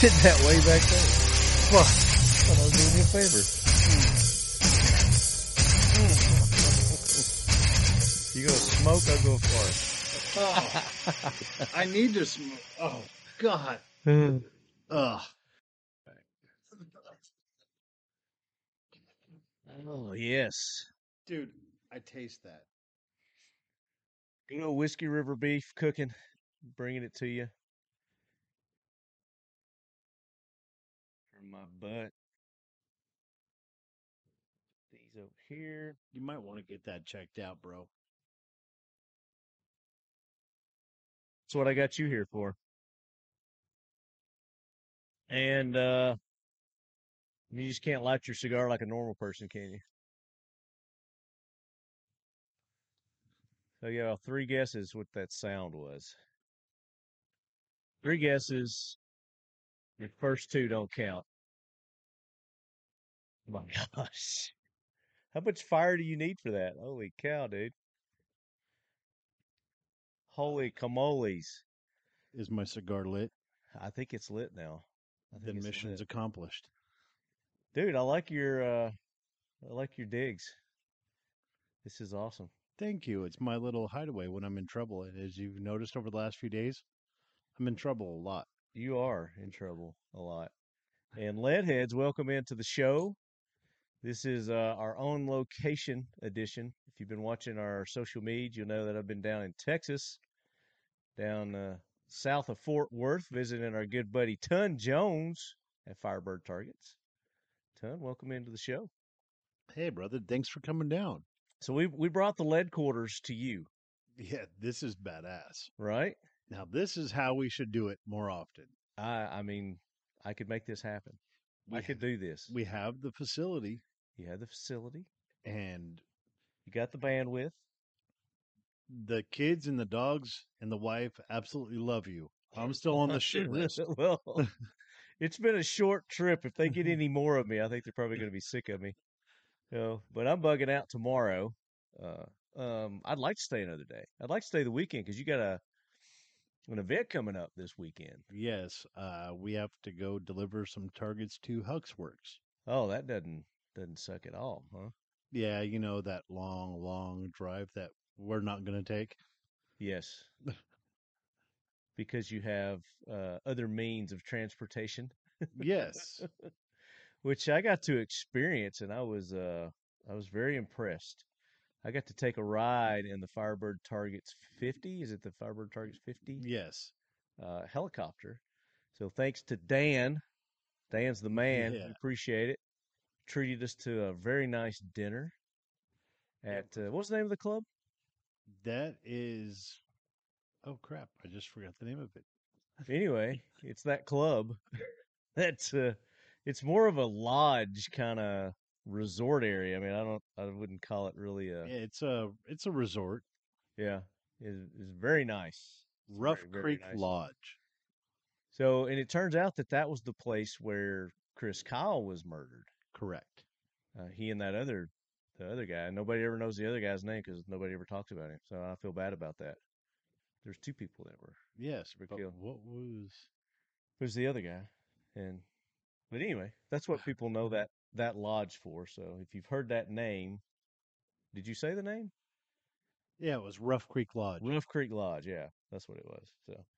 sitting that way back there. Well, I was doing you a favor. You gonna smoke? I'll go far. I need to smoke. Oh, God. Ugh. Oh, yes. Dude, I taste that. You know, Whiskey River beef cooking, bringing it to you from my butt. These over here. You might want to get that checked out, bro. That's what I got you here for. And you just can't light your cigar like a normal person, can you? So yeah, 3 guesses what that sound was. 3 guesses. Your first 2 don't count. Oh my gosh. How much fire do you need for that? Holy cow, dude. Holy camoles. Is my cigar lit? I think it's lit now. I The think it's mission's lit. accomplished. Dude, I like your digs. This is awesome. Thank you. It's my little hideaway when I'm in trouble. And as you've noticed over the last few days, I'm in trouble a lot. You are in trouble a lot. And Leadheads, welcome into the show. This is our own location edition. If you've been watching our social media, you'll know that I've been down in Texas, down south of Fort Worth, visiting our good buddy Ton Jones at Firebird Targets. Ton, welcome into the show. Hey, brother, thanks for coming down. So we brought the lead quarters to you, Yeah, this is badass. right? Now, this is how we should do it more often. I mean, I could make this happen. I could do this. We have the facility You have the facility. and You got the bandwidth. the kids and the dogs and the wife absolutely love you. I'm still on the shit list. Well, it's been a short trip. If they get any more of me, I think they're probably going to be sick of me. But I'm bugging out tomorrow. I'd like to stay another day. I'd like to stay the weekend because you got an event coming up this weekend. Yes, we have to go deliver some targets to Huxworks. Oh, that doesn't suck at all, huh? Yeah, you know that long, long drive that we're not going to take. Yes, because you have other means of transportation, Yes. which I got to experience, and I was very impressed. I got to take a ride in the Firebird Targets 50. Is it the Firebird Targets 50 Yes. helicopter? So thanks to Dan. Dan's the man. Yeah. We appreciate it. Treated us to a very nice dinner at what's the name of the club? That is. Oh, crap. I just forgot the name of it. Anyway, it's that club. That's it's more of a lodge kind of resort area. I mean, I wouldn't call it really a Yeah, it's a resort. yeah. It's very nice. It's Rough very, very Creek nice. Lodge. So, and it turns out that that was the place where Chris Kyle was murdered. Correct. He and the other guy. Nobody ever knows the other guy's name because nobody ever talks about him. So I feel bad about that. There's 2 people that were Yes, were but killed. what was. Who's the other guy? And but anyway, that's what people know that lodge for. So if you've heard that name, did you say the name? Yeah, it was Rough Creek Lodge. Rough Creek Lodge. Yeah, that's what it was.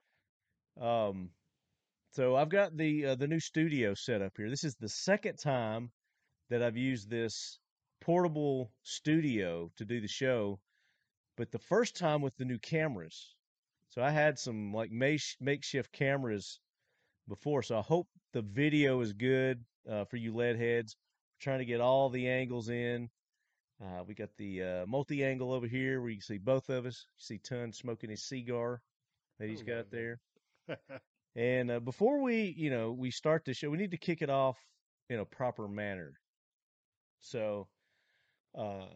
So I've got the new studio set up here. This is the second time that I've used this portable studio to do the show, but the first time with the new cameras. So I had some like makeshift cameras before, so I hope the video is good for you lead heads. We're trying to get all the angles in. We got the multi-angle over here where you can see both of us. You see Ton smoking his cigar that he's got there. And before we start the show, we need to kick it off in a proper manner. So, uh,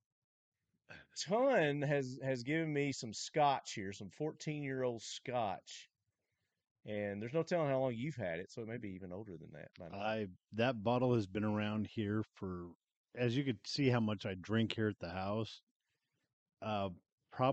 Ton has given me some scotch here, some 14-year-old scotch, and there's no telling how long you've had it, so it may be even older than that. By now. That bottle has been around here for, as you could see how much I drink here at the house, uh,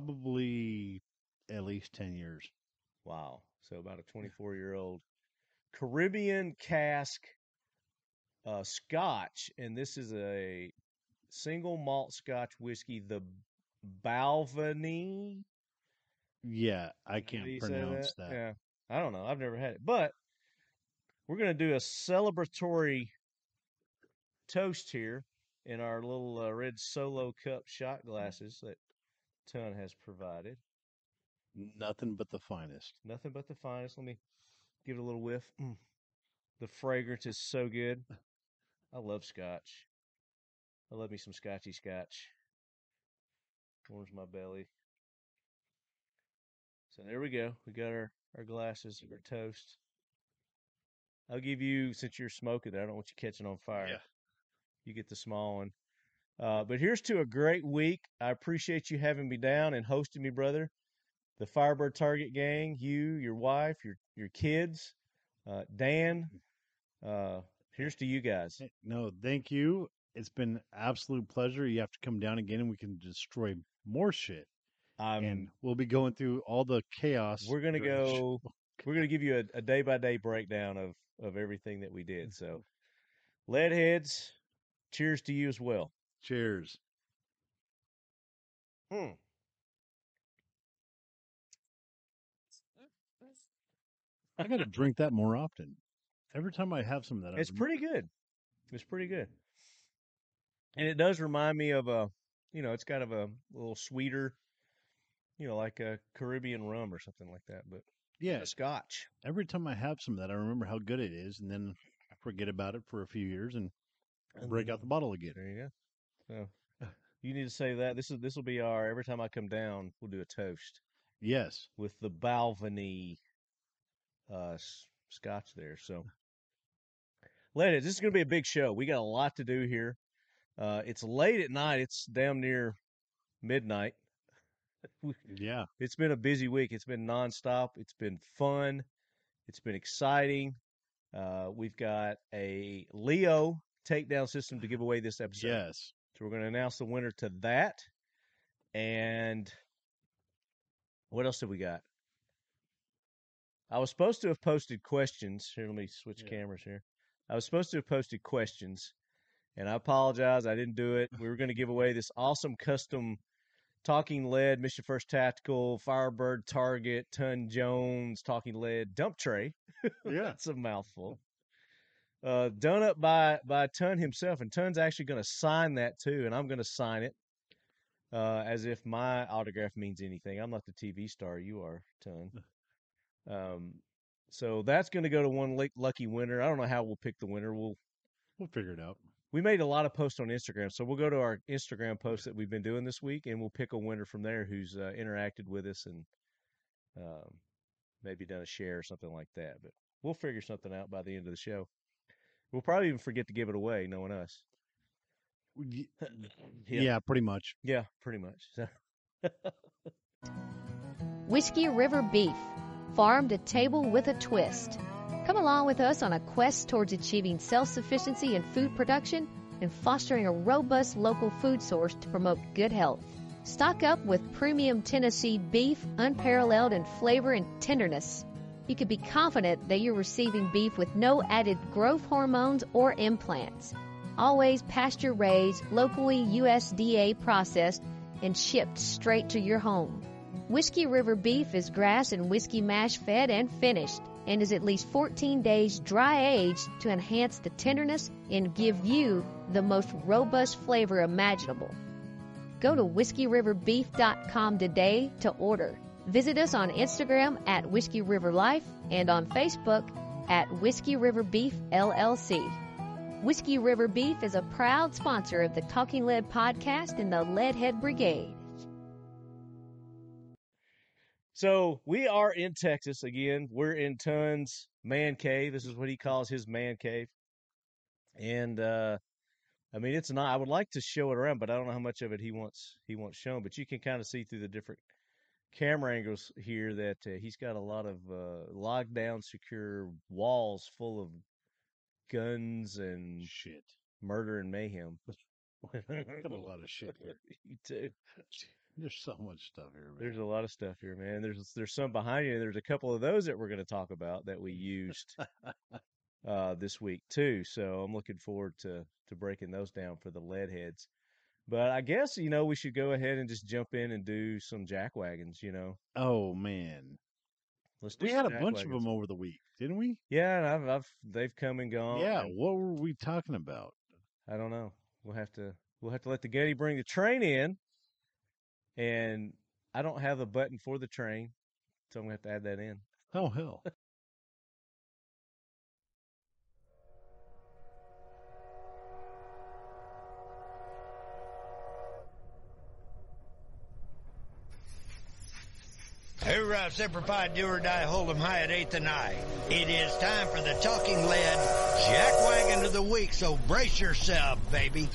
probably at least 10 years. Wow. So about a 24-year-old Caribbean cask Scotch, and this is a single malt Scotch whiskey, the Balvenie. Yeah, I How do can't you say that? pronounce that. Yeah, I don't know. I've never had it, but we're gonna do a celebratory toast here in our little red Solo cup shot glasses that Ton has provided. Nothing but the finest. Nothing but the finest. Let me give it a little whiff. The fragrance is so good. I love Scotch. I love me some Scotchy Scotch. Warms my belly. So there we go. We got our glasses, our toast. I'll give you, since you're smoking, I don't want you catching on fire. Yeah. You get the small one. But here's to a great week. I appreciate you having me down and hosting me, brother. The Firebird Target gang, you, your wife, your kids, Dan. Here's to you guys. No, thank you. It's been absolute pleasure. You have to come down again and we can destroy more shit. And we'll be going through all the chaos. We're gonna go. We're gonna give you a day by day breakdown of everything that we did. So, Leadheads, cheers to you as well. Cheers. I got to drink that more often. Every time I have some of that, It's pretty good. It's pretty good, and it does remind me of it's kind of a little sweeter, like a Caribbean rum or something like that. But yeah, a Scotch. Every time I have some of that, I remember how good it is, and then I forget about it for a few years and break out the bottle again. There you go. So you need to say that. This will be our every time I come down, we'll do a toast. Yes, with the Balvenie Scotch there. So, ladies, this is going to be a big show. We got a lot to do here. It's late at night. It's damn near midnight. Yeah. It's been a busy week. It's been nonstop. It's been fun. It's been exciting. We've got a Leo takedown system to give away this episode. Yes. So we're going to announce the winner to that. And what else have we got? I was supposed to have posted questions. Here, let me switch cameras here. I was supposed to have posted questions, and I apologize. I didn't do it. We were going to give away this awesome custom Talking Lead, Mission First Tactical, Firebird Target, Ton Jones, Talking Lead dump tray. Yeah. That's a mouthful. Done up by Ton himself, and Ton's actually going to sign that too, and I'm going to sign it as if my autograph means anything. I'm not the TV star you are, Ton. So that's going to go to one lucky winner. I don't know how we'll pick the winner. We'll figure it out. We made a lot of posts on Instagram, so we'll go to our Instagram posts that we've been doing this week, and we'll pick a winner from there who's interacted with us and maybe done a share or something like that. But we'll figure something out by the end of the show. We'll probably even forget to give it away, knowing us. Yeah, pretty much. Yeah, pretty much. Whiskey River Beef, farm to table with a twist. Come along with us on a quest towards achieving self-sufficiency in food production and fostering a robust local food source to promote good health. Stock up with premium Tennessee beef, unparalleled in flavor and tenderness. You can be confident that you're receiving beef with no added growth hormones or implants. Always pasture-raised, locally USDA processed, and shipped straight to your home. Whiskey River Beef is grass and whiskey mash fed and finished, and is at least 14 days dry aged to enhance the tenderness and give you the most robust flavor imaginable. Go to whiskeyriverbeef.com today to order. Visit us on Instagram at Whiskey River Life and on Facebook at Whiskey River Beef LLC. Whiskey River Beef is a proud sponsor of the Talking Lead podcast and the Leadhead Brigade. So we are in Texas again. We're in Ton's man cave. This is what he calls his man cave. And I mean, it's not. I would like to show it around, but I don't know how much of it he wants shown. But you can kind of see through the different camera angles here that he's got a lot of locked down, secure walls full of guns and shit, murder and mayhem. Got a lot of shit here. You too. There's so much stuff here, man. There's a lot of stuff here, man. There's some behind you. There's a couple of those that we're going to talk about that we used this week too. So I'm looking forward to breaking those down for the lead heads. But I guess we should go ahead and just jump in and do some jack wagons. Oh man, Let's do we some had a jack bunch of wagons. them over the week, didn't we? Yeah, and they've come and gone. Yeah. And What were we talking about? I don't know. We'll have to let the Getty bring the train in, and I don't have a button for the train, so I'm gonna have to add that in. Oh hell. Hoorah, Semper Fi, do or die, hold 'em high at 8th and I. It is time for the Talking Lead Jack Wagon of the Week, so brace yourself, baby.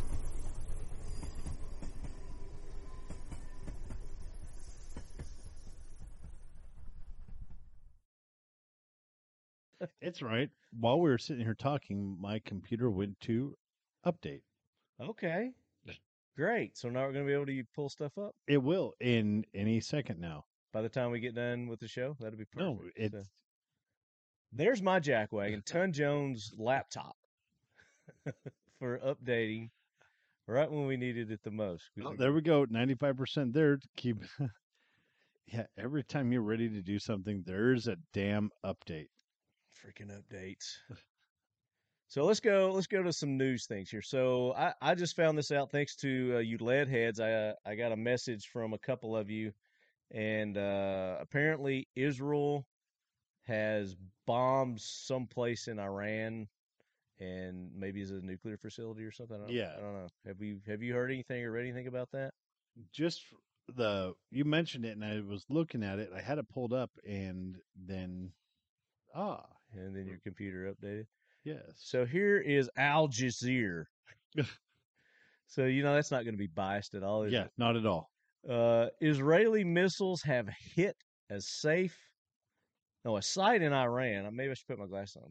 It's right. While we were sitting here talking, my computer went to update. Okay, great. So now we're gonna be able to pull stuff up It will in any second now. by the time we get done with the show. That'll be perfect. No, it's So, there's my jack wagon, Ton Jones laptop for updating right when we needed it the most. oh, there we go. 95% there to keep. Yeah, every time you're ready to do something, there's a damn update. Freaking updates. So let's go to some news things here. So I just found this out thanks to you lead heads. I got a message from a couple of you, and apparently Israel has bombed someplace in Iran, and maybe is a nuclear facility or something. Yeah. I don't know. Have you heard anything or read anything about that? Just you mentioned it, and I was looking at it. I had it pulled up, and then And then your computer updated. yes. So here is Al Jazeera. So that's not going to be biased at all, is Yeah, it? not at all. Israeli missiles have hit a site in Iran. Maybe I should put my glasses on.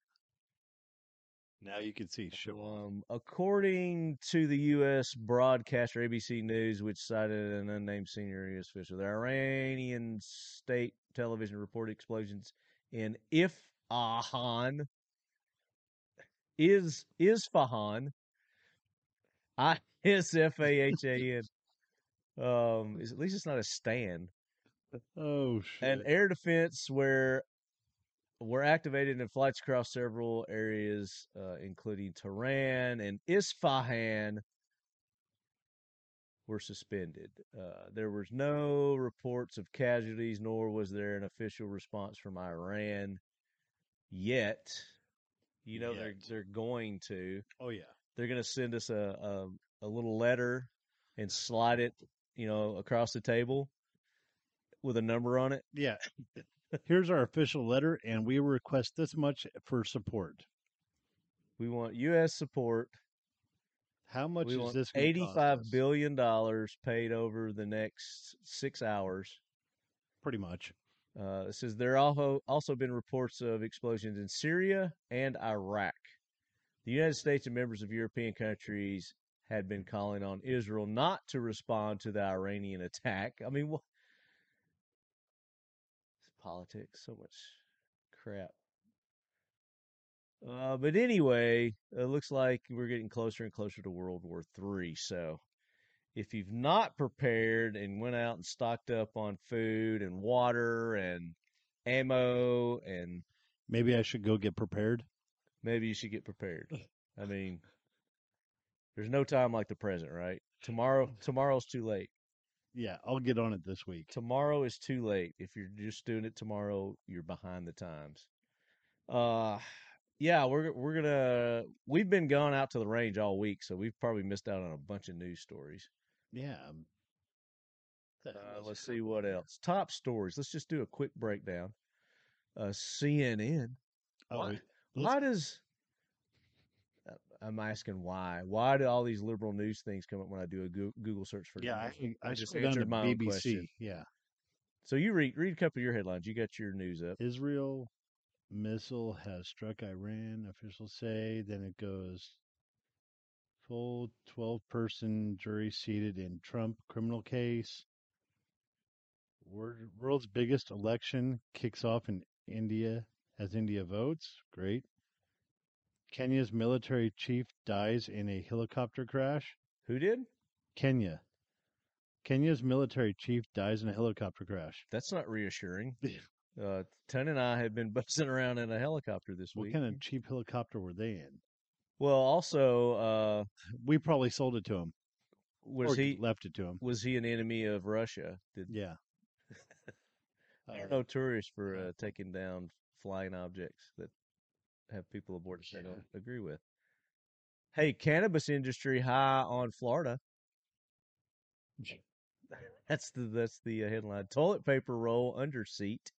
Now you can see. According to the U.S. broadcaster ABC News, which cited an unnamed senior U.S. official, the Iranian state television reported explosions in Isfahan. Isfahan. Isfahan. At least it's not a stand. Oh shit! And air defense were activated in flights across several areas, including Tehran and Isfahan, were suspended. There was no reports of casualties, nor was there an official response from Iran yet. They're going to. Oh yeah. They're going to send us a little letter and slide it, across the table with a number on it. Yeah. Here's our official letter, and we request this much for support. We want U.S. support. How much is this? $85 billion paid over the next 6 hours. Pretty much. It says there also been reports of explosions in Syria and Iraq. The United States and members of European countries had been calling on Israel not to respond to the Iranian attack. I mean, what? Politics, so much crap. But anyway, it looks like we're getting closer and closer to World War III. So if you've not prepared and went out and stocked up on food and water and ammo, and maybe I should go get prepared. Maybe you should get prepared. I mean, there's no time like the present, right? Tomorrow's too late. Yeah, I'll get on it this week. Tomorrow is too late. If you're just doing it tomorrow, you're behind the times. Yeah, we've been gone out to the range all week, so we've probably missed out on a bunch of news stories. Yeah. Let's see what else. Top stories. Let's just do a quick breakdown. CNN. Why does I'm asking why? Why do all these liberal news things come up when I do a Google search for? Yeah, I just answered my BBC. own question. Yeah. So you read a couple of your headlines. You got your news up. Israel missile has struck Iran, officials say. Then it goes full 12-person jury seated in Trump criminal case. World's biggest election kicks off in India as India votes. Great. Kenya's military chief dies in a helicopter crash. Who did? Kenya. Kenya's military chief dies in a helicopter crash. That's not reassuring. Ton and I had been buzzing around in a helicopter this week. What kind of cheap helicopter were they in? Well, also, we probably sold it to him. Left it to him? Was he an enemy of Russia? Yeah. There are no tourists for taking down flying objects that have people aboard that they don't agree with. Hey, cannabis industry high on Florida. That's the headline. Toilet paper roll under seat.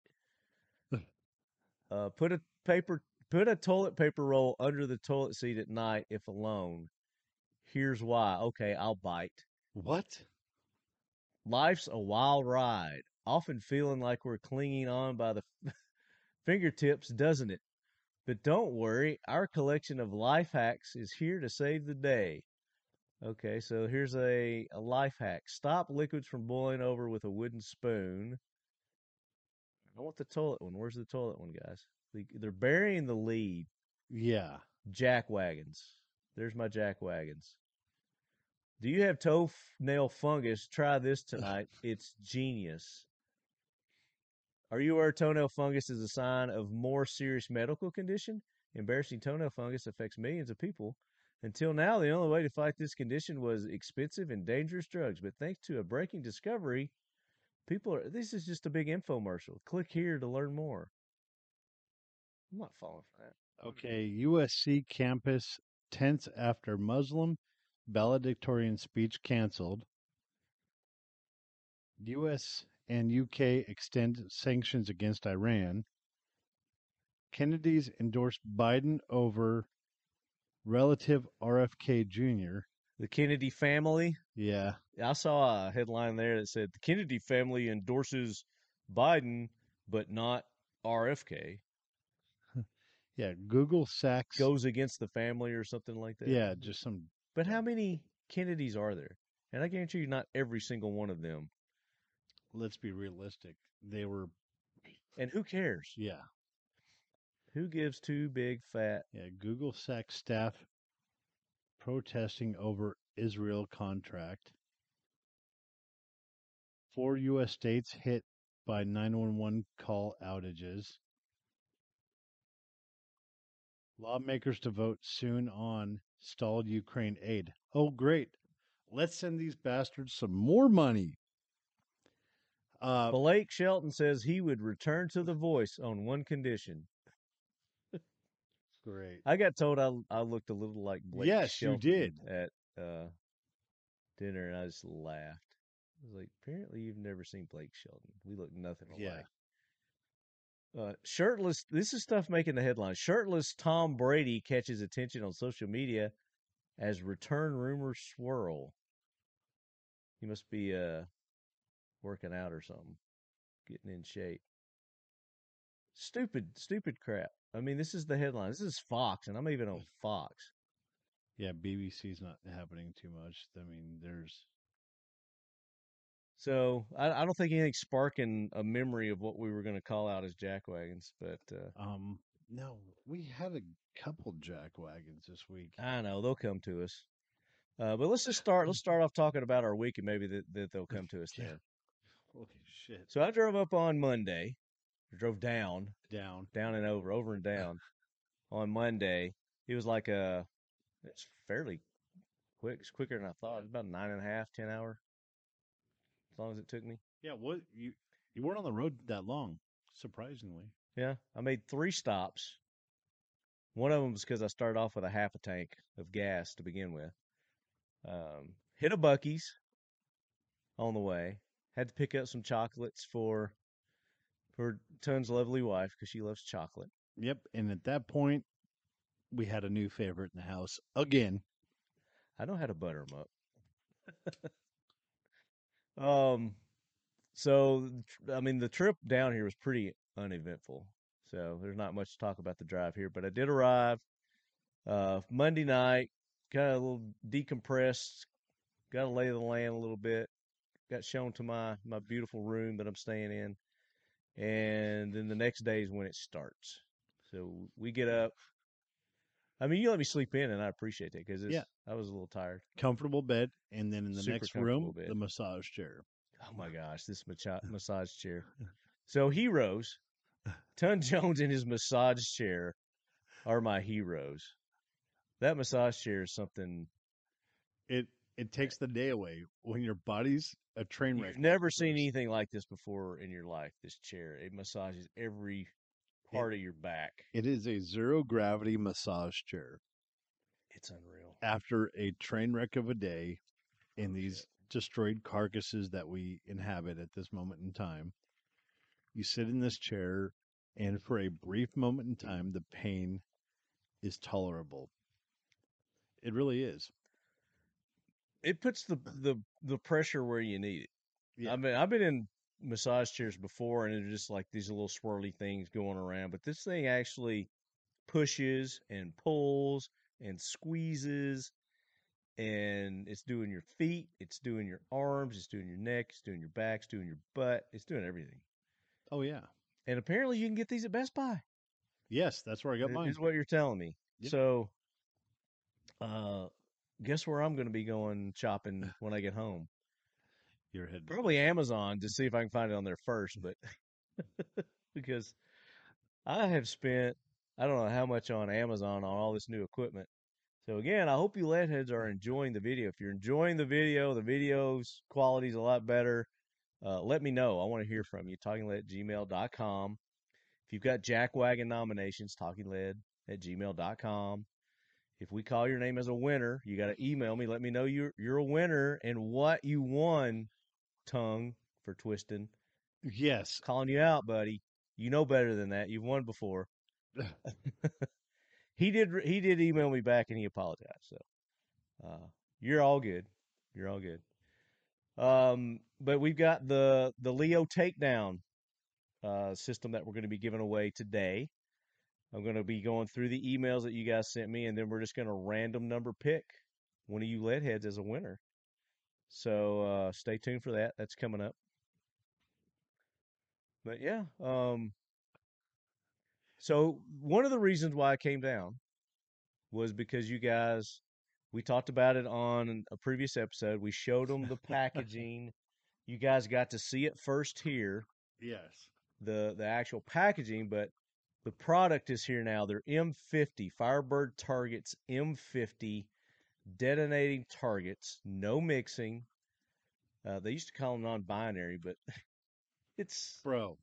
Put a toilet paper roll under the toilet seat at night if alone. Here's why. Okay, I'll bite. What? Life's a wild ride, often feeling like we're clinging on by the fingertips, doesn't it? But don't worry, our collection of life hacks is here to save the day. Okay, so here's a life hack. Stop liquids from boiling over with a wooden spoon. I want the toilet one. Where's the toilet one, guys? They're burying the lead. Yeah. Jack wagons. There's my jack wagons. Do you have toenail fungus? Try this tonight. It's genius. Are you aware toenail fungus is a sign of more serious medical condition? Embarrassing toenail fungus affects millions of people. Until now, the only way to fight this condition was expensive and dangerous drugs. But thanks to a breaking discovery, this is just a big infomercial. Click here to learn more. I'm not falling for that. Okay, USC campus tense after Muslim valedictorian speech canceled. U.S. and U.K. extend sanctions against Iran. Kennedy's endorsed Biden over relative RFK Jr. The Kennedy family? Yeah. I saw a headline there that said, the Kennedy family endorses Biden, but not RFK. Yeah, Google Sachs goes against the family or something like that. Yeah, just some. But how many Kennedys are there? And I guarantee you, not every single one of them. Let's be realistic. They were. And who cares? Yeah. Who gives two big fat? Yeah, Google Sachs staff protesting over Israel contract. 4 U.S. states hit by 911 call outages. Lawmakers to vote soon on stalled Ukraine aid. Oh, great. Let's send these bastards some more money. Blake Shelton says he would return to The Voice on one condition. Great. I got told I looked a little like Blake Shelton. Yes, you did. At dinner, and I just laughed. I was like, apparently you've never seen Blake Shelton. We look nothing alike. Shirtless, this is stuff making the headlines. Shirtless Tom Brady catches attention on social media as return rumors swirl. He must be working out or something, getting in shape. Stupid crap. I mean, this is the headline. This is Fox, and I'm even on Fox. Yeah, BBC's not happening too much. I mean, there's... So I don't think anything's sparking a memory of what we were going to call out as jackwagons, but no, we had a couple jackwagons this week. I know they'll come to us, but let's start off talking about our week, and maybe that they'll come to us then. Holy shit! So I drove up on Monday, drove down and over and down on Monday. It was like it's fairly quick. It's quicker than I thought. It's about 9.5, 10 hour. As long as it took me. Yeah, you weren't on the road that long, surprisingly. Yeah, I made 3 stops. One of them was because I started off with a half a tank of gas to begin with. Hit a Buc-ee's on the way. Had to pick up some chocolates for Ton's lovely wife because she loves chocolate. Yep, and at that point, we had a new favorite in the house again. I know how to butter them up. So, I mean, the trip down here was pretty uneventful. So there's not much to talk about the drive here, but I did arrive, Monday night, kind of a little decompressed, got to lay the land a little bit, got shown to my beautiful room that I'm staying in, and then the next day is when it starts. So we get up. I mean, you let me sleep in, and I appreciate that because Yeah. I was a little tired. Comfortable bed, and then in the Super next comfortable room, bed. the massage chair. Oh my gosh, this massage chair. So heroes, Ton Jones and his massage chair are my heroes. That massage chair is something It takes the day away when your body's a train wreck. you've never seen anything like this before in your life. This chair, it massages every part of your back. It is a zero gravity massage chair. It's unreal. After a train wreck of a day in these shit. destroyed carcasses that we inhabit at this moment in time, you sit in this chair, and for a brief moment in time, the pain is tolerable. It really is. It puts the pressure where you need it. Yeah. I mean, I've been in massage chairs before, and they're just like these little swirly things going around. But this thing actually pushes and pulls and squeezes, and it's doing your feet, it's doing your arms, it's doing your neck, it's doing your back, it's doing your butt, it's doing everything. Oh yeah. And apparently, you can get these at Best Buy. Yes, that's where I got mine. Is what you're telling me. Yep. So, guess where I'm going to be going shopping when I get home? Your head. Probably Amazon to see if I can find it on there first, but because I have spent I don't know how much on Amazon on all this new equipment. So again, I hope you lead heads are enjoying the video. If you're enjoying the video's quality is a lot better. Let me know. I want to hear from you. TalkingLead@gmail.com. If you've got jackwagon nominations, TalkingLead@gmail.com. If we call your name as a winner, you got to email me. Let me know you're a winner and what you won. Tongue for twisting. Yes. Calling you out, buddy. You know better than that. You've won before. He did email me back and he apologized. So you're all good. You're all good. But we've got the Leo takedown system that we're going to be giving away today. I'm going to be going through the emails that you guys sent me, and then we're just going to random number pick one of you lead heads as a winner. So stay tuned for that. That's coming up. But yeah, so one of the reasons why I came down was because you guys, we talked about it on a previous episode. We showed them the packaging. You guys got to see it first here, Yes. the actual packaging, but the product is here now. They're M50 Firebird Targets M50 detonating targets, no mixing. They used to call them non-binary, but it's Bro.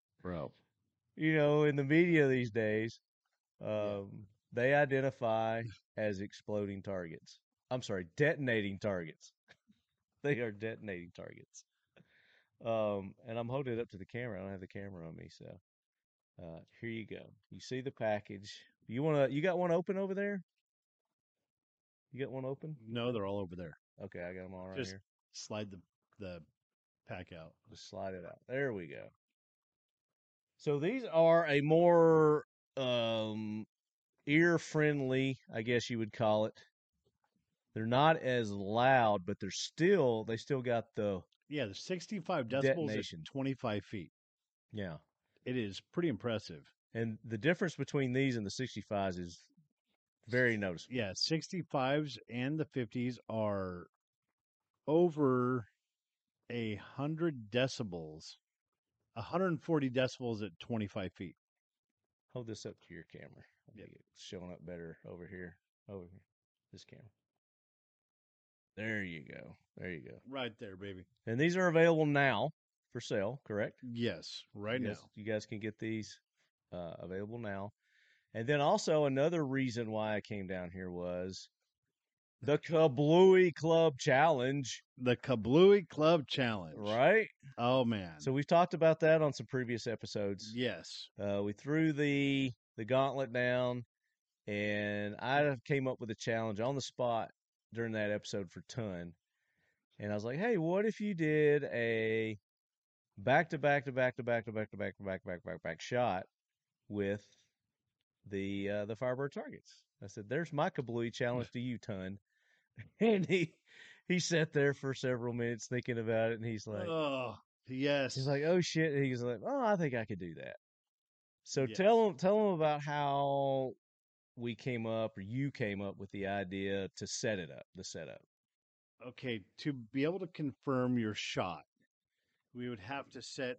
in the media these days, they identify as exploding targets. I'm sorry, detonating targets. They are detonating targets. And I'm holding it up to the camera. I don't have the camera on me, so here you go. You see the package. You got one open over there? You got one open? No, they're all over there. Okay, I got them all right Just here. slide the pack out. Just slide it out. There we go. So these are a more ear-friendly, I guess you would call it. They're not as loud, but they still got the Yeah, the 65 decibels detonation. at 25 feet. Yeah. It is pretty impressive. And the difference between these and the 65s is very noticeable. Yeah, 65s and the 50s are over 100 decibels, 140 decibels at 25 feet. Hold this up to your camera. I Yep. think it's showing up better over here. Over here. This camera. There you go. There you go. Right there, baby. And these are available now for sale, correct? Yes, right now. You guys can get these available now. And then also another reason why I came down here was the Kablooey Club Challenge. The Kablooey Club Challenge. Right? Oh, man. So we've talked about that on some previous episodes. Yes. We threw the gauntlet down, and I came up with a challenge on the spot during that episode for Ton. And I was like, hey, what if you did a back-to-back shot with the Firebird targets? I said, there's my Kablooey challenge to you, Ton. And he sat there for several minutes thinking about it, and he's Oh, yes. like, oh shit. And he's like, oh, I think I could do that. So Yes. tell him about how we came up, or you came up with the idea to set it up, the setup. Okay, to be able to confirm your shot, we would have to set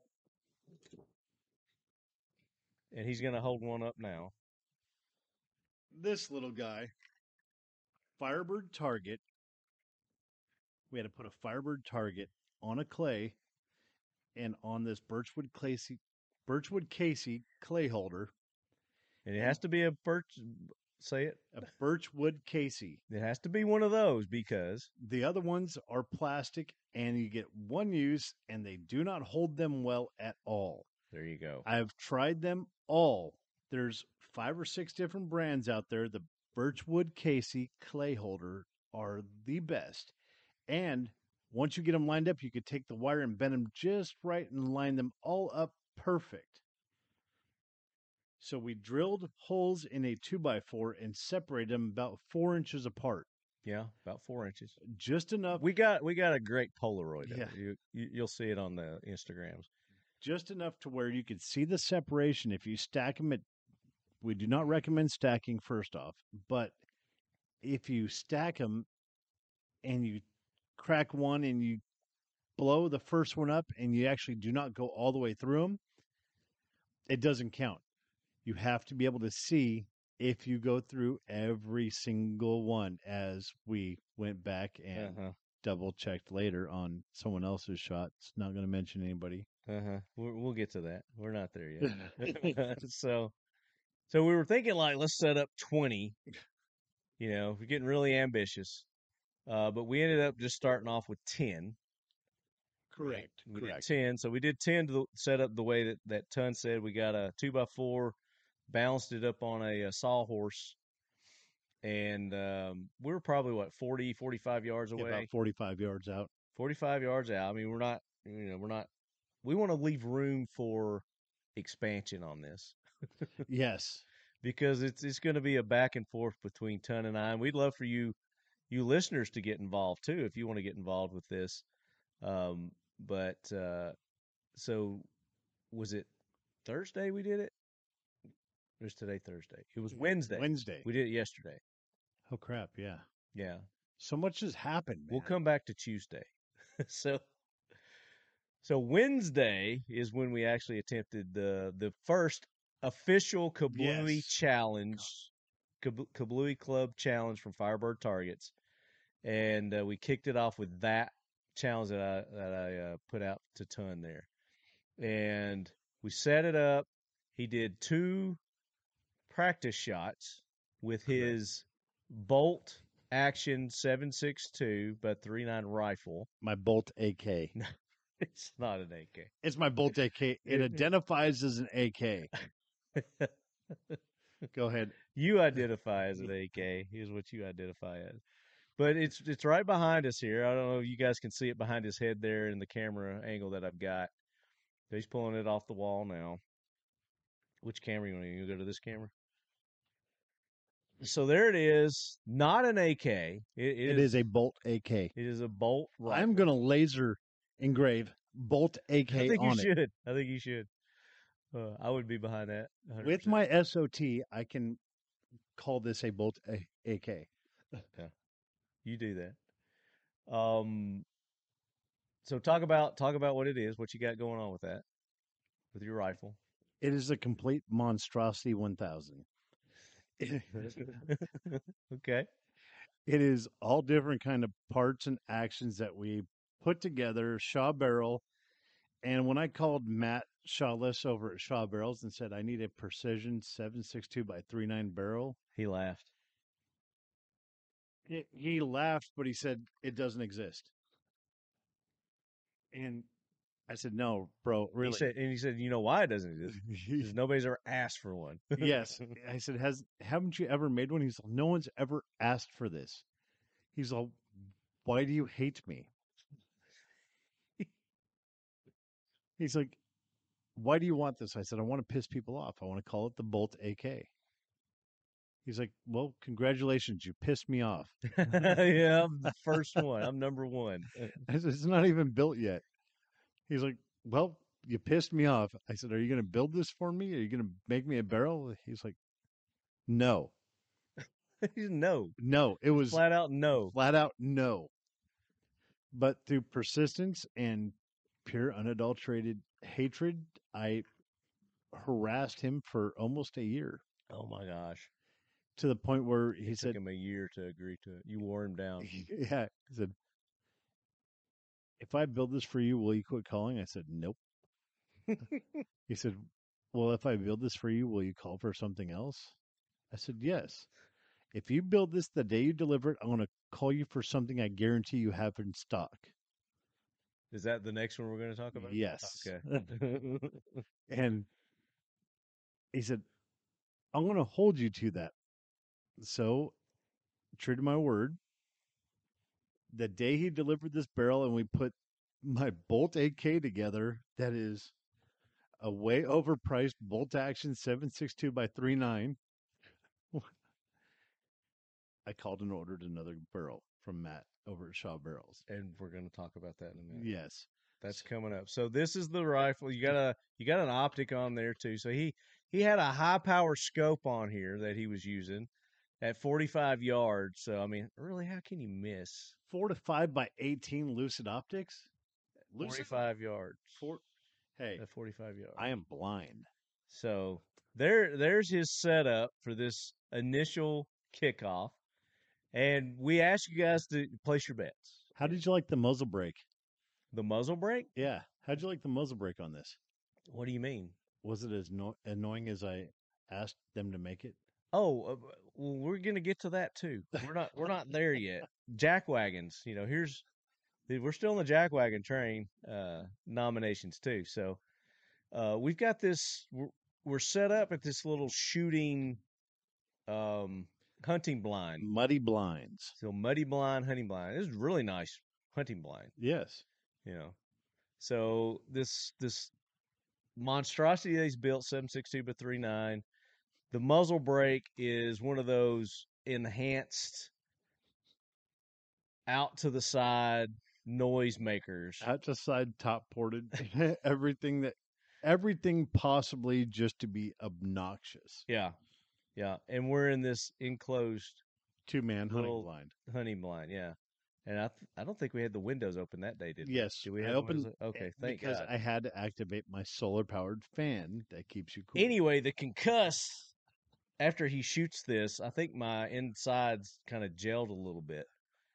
And he's gonna hold one up now. this little guy, Firebird target. We had to put a Firebird target on a clay and on this Birchwood Casey clay holder. And it has to be a birch. Say it. A Birchwood Casey. It has to be one of those because The other ones are plastic and you get one use and they do not hold them well at all. there you go. I've tried them all. There's 5 or 6 different brands out there. The Birchwood Casey clay holder are the best. And once you get them lined up, you could take the wire and bend them just right and line them all up perfect. So we drilled holes in a 2x4 and separated them about 4 inches apart. Yeah, about 4 inches. Just enough. We got a great Polaroid of Yeah. it. You'll see it on the Instagrams. Just enough to where you could see the separation. If you stack them, we do not recommend stacking first off, but if you stack them and you crack one and you blow the first one up and you actually do not go all the way through them, it doesn't count. You have to be able to see if you go through every single one, as we went back and double checked later on someone else's shots. Not going to mention anybody. We'll get to that. We're not there yet. So we were thinking like, let's set up 20. You know, we're getting really ambitious. But we ended up just starting off with 10. Correct. We did 10. So we did 10 to set up the way that Ton said. We got a 2x4, balanced it up on a sawhorse. And we were probably, 40, 45 yards away? About 45 yards out. 45 yards out. I mean, we're not, we want to leave room for expansion on this. Yes. Because it's going to be a back and forth between Ton and I. And we'd love for you listeners to get involved too, if you want to get involved with this. So was it Thursday we did it? Or was today Thursday? It was Wednesday. We did it yesterday. Oh crap, yeah. Yeah. So much has happened, man. We'll come back to Tuesday. So Wednesday is when we actually attempted the first official Kablooey challenge, Kablooey Club challenge from Firebird Targets. And we kicked it off with that challenge that I put out to Ton there. And we set it up. He did 2 practice shots with his Bolt Action 7.62 by 3.9 rifle. My Bolt AK. It's not an AK. It's my Bolt AK. It identifies as an AK. Go ahead. You identify as an AK. Here's what you identify as. But it's right behind us here. I don't know if you guys can see it behind his head there in the camera angle that I've got. He's pulling it off the wall now. Which camera you want to use? You go to this camera? So there it is. Not an AK. It is a Bolt AK. It is a Bolt rifle. I'm going to laser engrave Bolt AK on it. I think you should. I would be behind that. 100%. With my SOT, I can call this a Bolt AK. Yeah. You do that. So talk about what it is, what you got going on with that, with your rifle. It is a complete monstrosity 1000. Okay. It is all different kind of parts and actions that we put together, Shaw Barrel. And when I called Matt Shawless over at Shaw Barrels and said, I need a precision 7.62 by 3.9 barrel, he laughed. He laughed, but he said, it doesn't exist. And I said, no, bro, really. He said, you know why it doesn't exist? Because nobody's ever asked for one. Yes. I said, haven't you ever made one? He's like, no one's ever asked for this. He's like, why do you hate me? He's like, why do you want this? I said, I want to piss people off. I want to call it the Bolt AK. He's like, well, congratulations, you pissed me off. Yeah, I'm the first one. I'm number one. I said, it's not even built yet. He's like, well, you pissed me off. I said, are you going to build this for me? Are you going to make me a barrel? He's like, no. No, No, it was flat out no. flat out no. But through persistence and pure unadulterated hatred, I harassed him for almost a year Oh my gosh. to the point where he It took said, him a year to agree to it. You wore him down. yeah, he said, if I build this for you, will you quit calling? I said, nope. He said, well, if I build this for you, will you call for something else? I said, yes. If you build this the day you deliver it, I'm going to call you for something I guarantee you have in stock. Is that the next one we're going to talk about? Yes. Okay. And he said, I'm going to hold you to that. So, true to my word, the day he delivered this barrel and we put my Bolt 8K together, that is a way overpriced bolt action 7.62 by 3.9. I called and ordered another barrel from Matt over at Shaw Barrels. And we're going to talk about that in a minute. Yes. That's coming up. So this is the rifle. You got an optic on there too. So he had a high power scope on here that he was using at 45 yards. So I mean, really, how can you miss 4 to 5 by 18 Lucid Optics? 45 yards? Hey, At 45 yards. I am blind. So there's his setup for this initial kickoff. And we ask you guys to place your bets. How did you like the muzzle brake? The muzzle brake? Yeah. How'd you like the muzzle brake on this? What do you mean? Was it as annoying as I asked them to make it? Oh, well, we're gonna get to that too. We're not there yet. Jack wagons, we're still in the jack wagon train nominations too. So we've got this. We're set up at this little shooting hunting blind. Muddy blinds. So muddy blind, hunting blind. This is really nice hunting blind. Yes. So this monstrosity that he's built, 7.62 by 3.9. The muzzle brake is one of those enhanced out to the side noise makers. Out to side, top ported, everything possibly just to be obnoxious. Yeah. And we're in this enclosed 2-man hunting little blind. Hunting blind, yeah. And I don't think we had the windows open that day, did we? Yes. Did we I have opened Okay, thank because God. I had to activate my solar powered fan that keeps you cool. Anyway, the concuss, after he shoots this, I think my insides kind of gelled a little bit.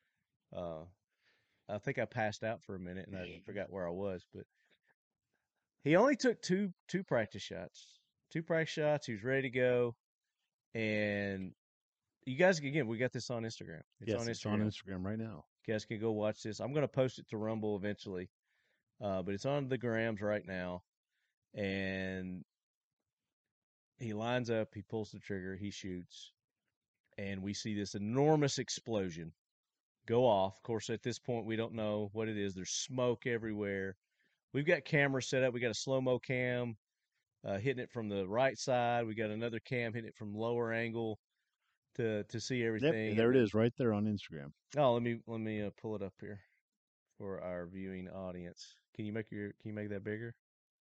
I think I passed out for a minute and I forgot where I was, but he only took two practice shots. 2 practice shots. He was ready to go. And you guys, again, we got this on Instagram. It's on Instagram right now. You guys can go watch this. I'm going to post it to Rumble eventually. But it's on the grams right now. And he lines up, he pulls the trigger, he shoots, and we see this enormous explosion go off. Of course, at this point, we don't know what it is. There's smoke everywhere. We've got cameras set up. We got a slow-mo cam hitting it from the right side. We got another cam hitting it from lower angle to see everything. Yep, there it is, right there on Instagram. Oh, let me pull it up here for our viewing audience. Can you make that bigger?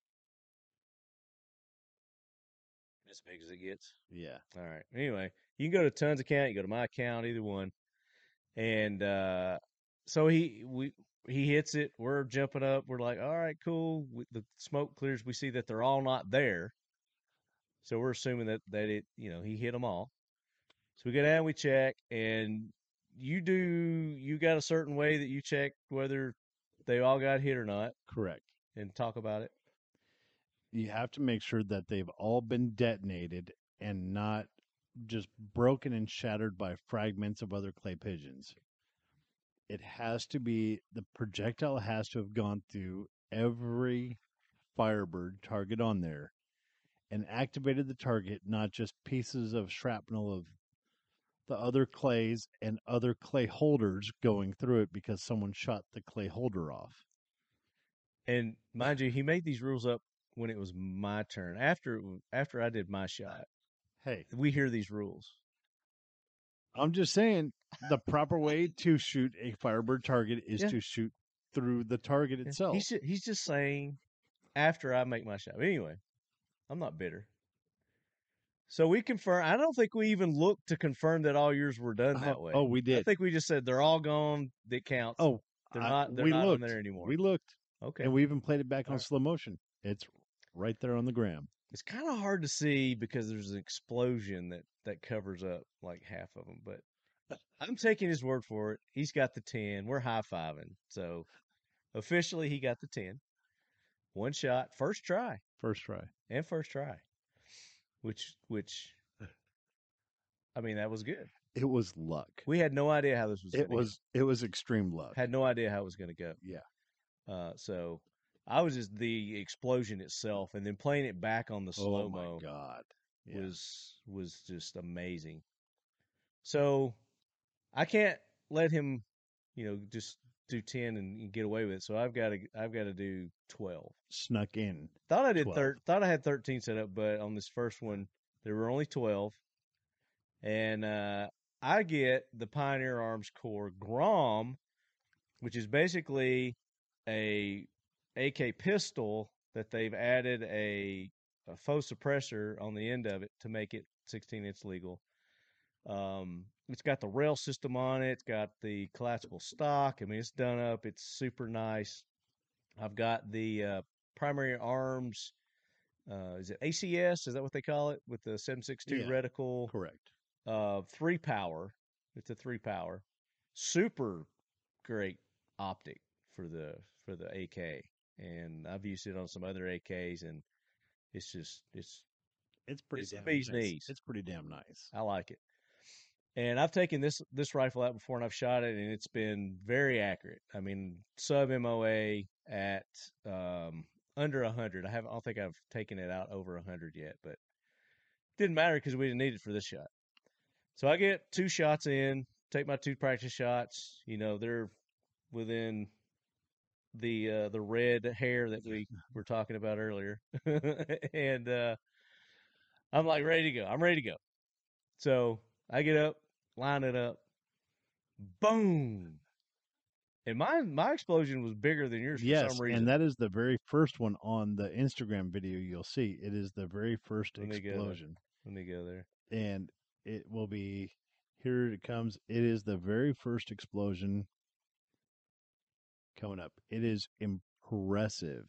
As big as it gets. Yeah. All right. Anyway, you can go to Tons account, you go to my account, either one. And so he hits it. We're jumping up. We're like, all right, cool. The smoke clears. We see that they're all not there. So we're assuming that it, he hit them all. So we get out and we check, and you got a certain way that you check whether they all got hit or not. Correct. And talk about it. You have to make sure that they've all been detonated and not just broken and shattered by fragments of other clay pigeons. It has to be, the projectile has to have gone through every Firebird target on there and activated the target, not just pieces of shrapnel of the other clays and other clay holders going through it because someone shot the clay holder off. And mind you, he made these rules up when it was my turn. After I did my shot. Hey, we hear these rules. I'm just saying the proper way to shoot a Firebird target is Yeah. to shoot through the target Yeah. itself. He's just saying after I make my shot. But anyway, I'm not bitter. So we confirm. I don't think we even looked to confirm that all yours were done that way. Oh, we I did. think we just said they're all gone. That counts. Oh, they're not. They're we not looked. on there anymore. We looked, Okay. and we even played it back All on right. slow motion. It's right there on the gram. It's kind of hard to see because there's an explosion that covers up like half of them. But I'm taking his word for it. He's got the 10. We're high-fiving. So officially, he got the 10. One shot, first try, First try. and first try. Which I mean, that was good. It was luck. We had no idea how this was. It was extreme luck. Had no idea how it was going to go. Yeah. So I was just the explosion itself, and then playing it back on the slow Oh mo my god. Yeah. was just amazing. So I can't let him, just do 10 and get away with it. So I've got to do 12. Snuck in. Thought I did 12. Thought I had 13 set up, but on this first one there were only 12. And I get the Pioneer Arms Corps Grom, which is basically a AK pistol that they've added a faux suppressor on the end of it to make it 16-inch legal. It's got the rail system on it. It's got the collapsible stock. I mean, it's done up. It's super nice. I've got the Primary Arms. Is it ACS? Is that what they call it? With the 7.62 reticle. Correct. 3 power. It's a 3 power. Super great optic for the AK. And I've used it on some other AKs, and it's pretty it's damn the bee's nice. knees. It's pretty damn nice. I like it. And I've taken this rifle out before, and I've shot it, and it's been very accurate. I mean, sub MOA at under 100. I don't think I've taken it out over 100 yet, but it didn't matter because we didn't need it for this shot. So I get 2 shots in, take my 2 practice shots. They're within the red hair that we were talking about earlier, and I'm like ready to go. I'm ready to go. So I get up, line it up, boom. And my explosion was bigger than yours for some reason. And that is the very first one on the Instagram video you'll see. It is the very first Let me go explosion. Let me go there. And it will be, here it comes. It is the very first explosion coming up. It is impressive.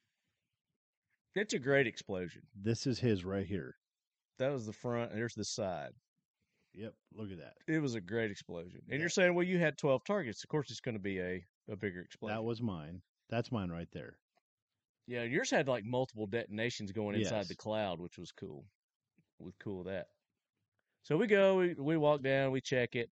It's a great explosion. This is his right here. That was the front, and there's the side. Yep, look at that. It was a great explosion. And you're saying, well, you had 12 targets. Of course, it's going to be a bigger explosion. That was mine. That's mine right there. Yeah, yours had like multiple detonations going inside Yes. the cloud, which was cool. Was cool with that. So we go, we walk down, we check it,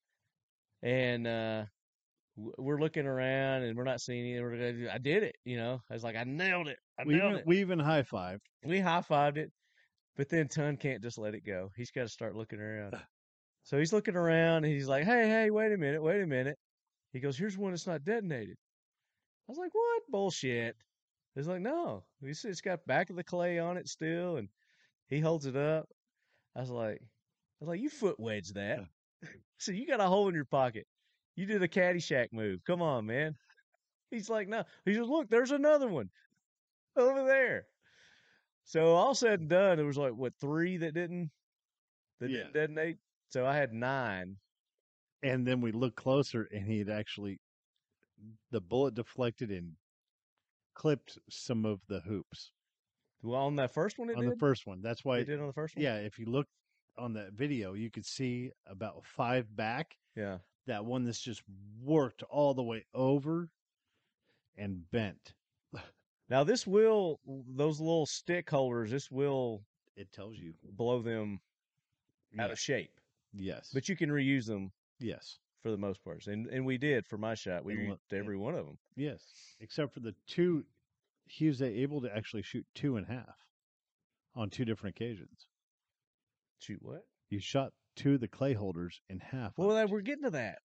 and we're looking around, and we're not seeing anything. I did it, I was like, I nailed it. We even high-fived. We high-fived it, but then Ton can't just let it go. He's got to start looking around. So he's looking around, and he's like, hey, wait a minute. He goes, here's one that's not detonated. I was like, what? Bullshit. He's like, no. It's got back of the clay on it still, and he holds it up. I was like, you foot wedge that. So you got a hole in your pocket. You did a Caddyshack move. Come on, man. He's like, no. He says, look, there's another one over there. So all said and done, there was like, 3 that didn't detonate? So I had 9. And then we looked closer, and he had actually, the bullet deflected and clipped some of the hoops. Well, on that first one, the first one. That's why it did on the first one? Yeah, if you look on that video, you could see about 5 back. Yeah. That one that's just worked all the way over and bent. Now those little stick holders, it tells you, blow them out of shape. Yes. But you can reuse them. Yes. For the most part. And we did for my shot. We used every one of them. Yes. Except for the 2, he was able to actually shoot 2.5 on 2 different occasions. Shoot what? You shot 2 of the clay holders in half. Well, we're getting to that.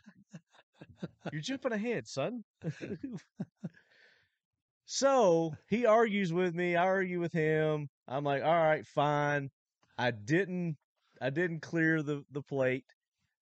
You're jumping ahead, son. So he argues with me. I argue with him. I'm like, all right, fine. I didn't clear the plate.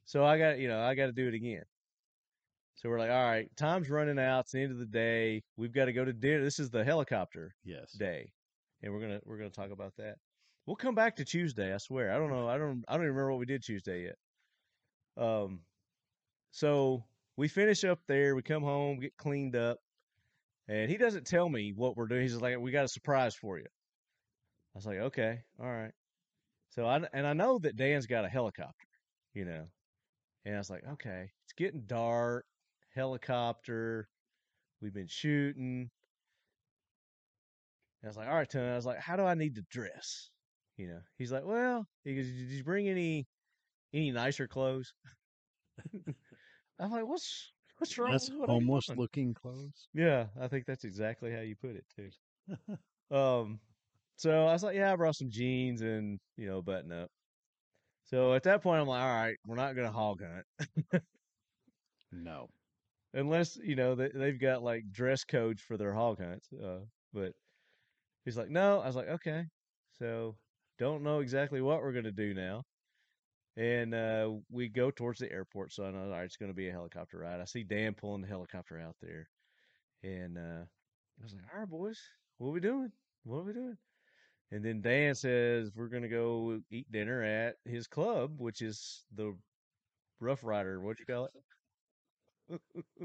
So I got to do it again. So we're like, all right, time's running out. It's the end of the day. We've got to go to dinner. This is the helicopter Yes. day, and we're gonna talk about that. We'll come back to Tuesday. I swear. I don't know. I don't even remember what we did Tuesday yet. So we finish up there. We come home, get cleaned up, and he doesn't tell me what we're doing. He's just like, we got a surprise for you. I was like, okay, all right. So I know that Dan's got a helicopter, you know, and I was like, okay, it's getting dark. Helicopter. We've been shooting. And I was like, all right, Tony. I was like, how do I need to dress? You know, he's like, well, he goes, did you bring any nicer clothes? I'm like, what's wrong Less with what I'm homeless doing? looking clothes. Yeah, I think that's exactly how you put it too. So I was like, yeah, I brought some jeans and button up. So at that point, I'm like, all right, we're not gonna hog hunt No. unless they've got like dress codes for their hog hunts. But he's like, no. I was like, okay. So don't know exactly what we're gonna do now. And we go towards the airport, so I know, all right, it's going to be a helicopter ride. I see Dan pulling the helicopter out there. And I was like, all right, boys, what are we doing? What are we doing? And then Dan says, we're going to go eat dinner at his club, which is the Rough Rider. What'd you call it?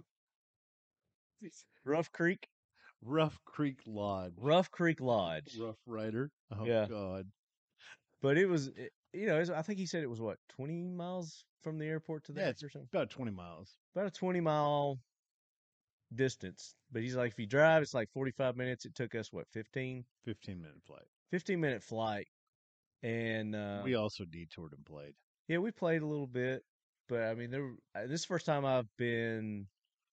Rough Creek? Rough Creek Lodge. Rough Creek Lodge. Rough Rider. Oh, Yeah. God. But it was, I think he said it was what, 20 miles from the airport to there It's or something? about 20 miles. About a 20-mile distance. But he's like, if you drive, it's like 45 minutes. It took us, what, 15? 15-minute flight. 15-minute flight. And we also detoured and played. Yeah, we played a little bit. But, I mean, this is the first time I've been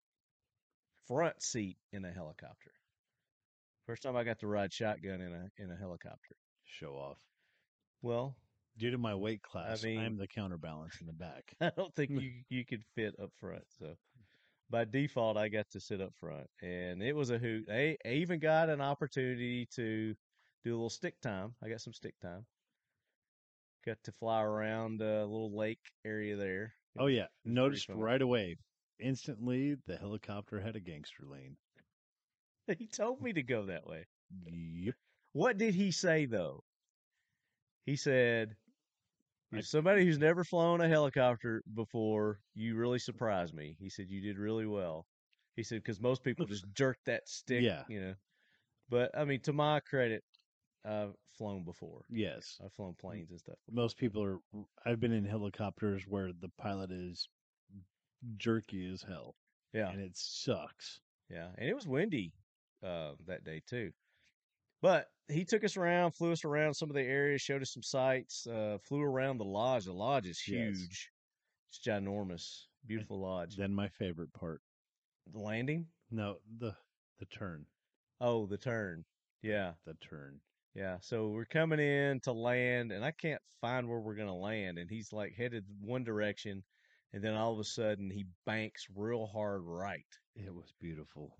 front seat in a helicopter. First time I got to ride shotgun in a helicopter. Show off. Well, due to my weight class, I mean, I'm the counterbalance in the back. I don't think you could fit up front. So by default, I got to sit up front, and it was a hoot. I even got an opportunity to do a little stick time. I got some stick time. Got to fly around a little lake area there. Oh, yeah. Noticed right away. Instantly, the helicopter had a gangster lane. He told me to go that way. Yep. What did he say, though? He said, "You're somebody who's never flown a helicopter before. You really surprised me." He said, "You did really well." He said, because most people just jerk that stick, But, I mean, to my credit, I've flown before. Yes. I've flown planes and stuff before. Most people I've been in helicopters where the pilot is jerky as hell. Yeah. And it sucks. Yeah. And it was windy that day, too. But he took us around, flew us around some of the areas, showed us some sights, flew around the lodge. The lodge is huge. Yes. It's ginormous. Beautiful lodge. Then my favorite part. The landing? No, the turn. Oh, the turn. Yeah. The turn. Yeah. So we're coming in to land, and I can't find where we're going to land. And he's like headed one direction, and then all of a sudden he banks real hard right. It was beautiful.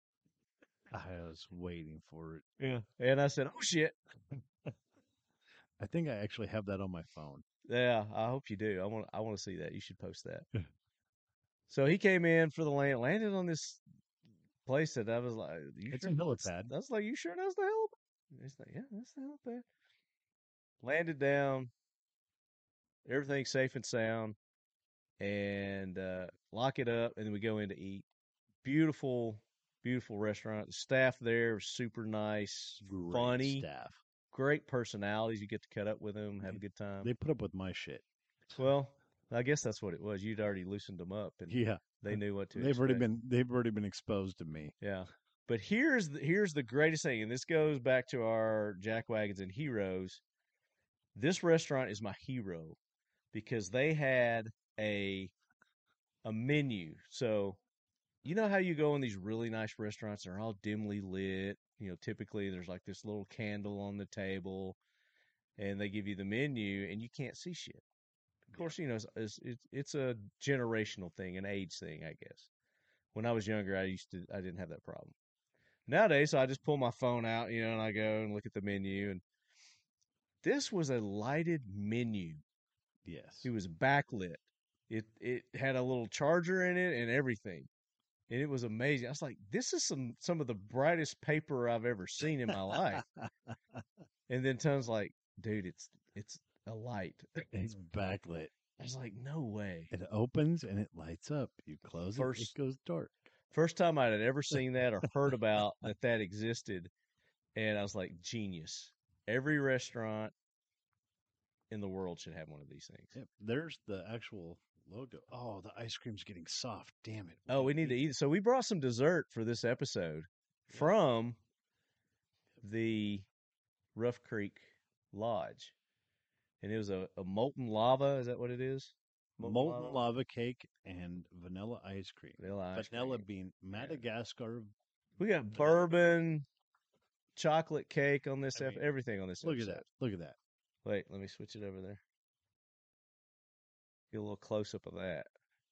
I was waiting for it. Yeah. And I said, oh, shit. I think I actually have that on my phone. Yeah, I hope you do. I want to see that. You should post that. So he came in for the landed on this place that I was like, it's a helipad. I was like, you sure that's the helipad? He's like, yeah, that's the helipad. Landed down. Everything's safe and sound. And lock it up, and then we go in to eat. Beautiful restaurant. The staff there was super nice, great funny staff, great personalities. You get to cut up with them, have a good time. They put up with my shit. Well, I guess that's what it was. You'd already loosened them up, and they knew what to. They've already been exposed to me. Yeah, but here's the greatest thing, and this goes back to our Jack Wagons and Heroes. This restaurant is my hero because they had a menu. So, you know how you go in these really nice restaurants, they're all dimly lit. Typically there's like this little candle on the table, and they give you the menu, and you can't see shit. Of course, it's a generational thing, an age thing, I guess. When I was younger, I didn't have that problem. Nowadays, so I just pull my phone out, and I go and look at the menu, and this was a lighted menu. Yes. It was backlit. It had a little charger in it and everything, and it was amazing. I was like, this is some of the brightest paper I've ever seen in my life. And then Ton's like, dude, it's a light. It's backlit. I was like, no way. It opens and it lights up. You close it, it goes dark. First time I had ever seen that or heard about that existed, and I was like, genius. Every restaurant in the world should have one of these things. Yep. There's the actual logo. Oh, the ice cream's getting soft. Damn it. Oh, we need to eat. So we brought some dessert for this episode from the Rough Creek Lodge. And it was a molten lava. Is that what it is? Molten lava cake and vanilla ice cream. Vanilla being Madagascar. We got bourbon, chocolate cake on this. Everything on this Look episode. at that. Look at that. Wait, let me switch it over there. Get a little close up of that.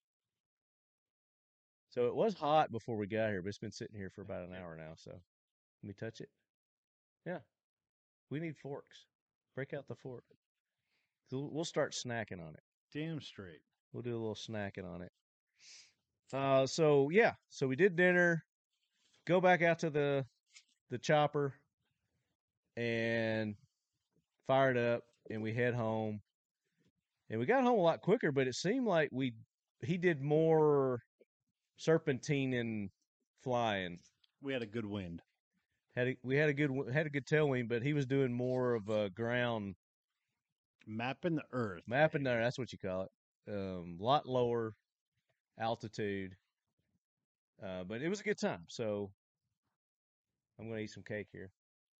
So it was hot before we got here, but it's been sitting here for about an hour now. So let me touch it. Yeah. We need forks. Break out the fork. We'll start snacking on it. Damn straight. We'll do a little snacking on it. So we did dinner. Go back out to the chopper and fire it up, and we head home. And we got home a lot quicker, but it seemed like he did more serpentine and flying. We had a good wind. We had a good tailwind, but he was doing more of a ground mapping the earth. That's what you call it. Lot lower altitude. But it was a good time. So I'm going to eat some cake here.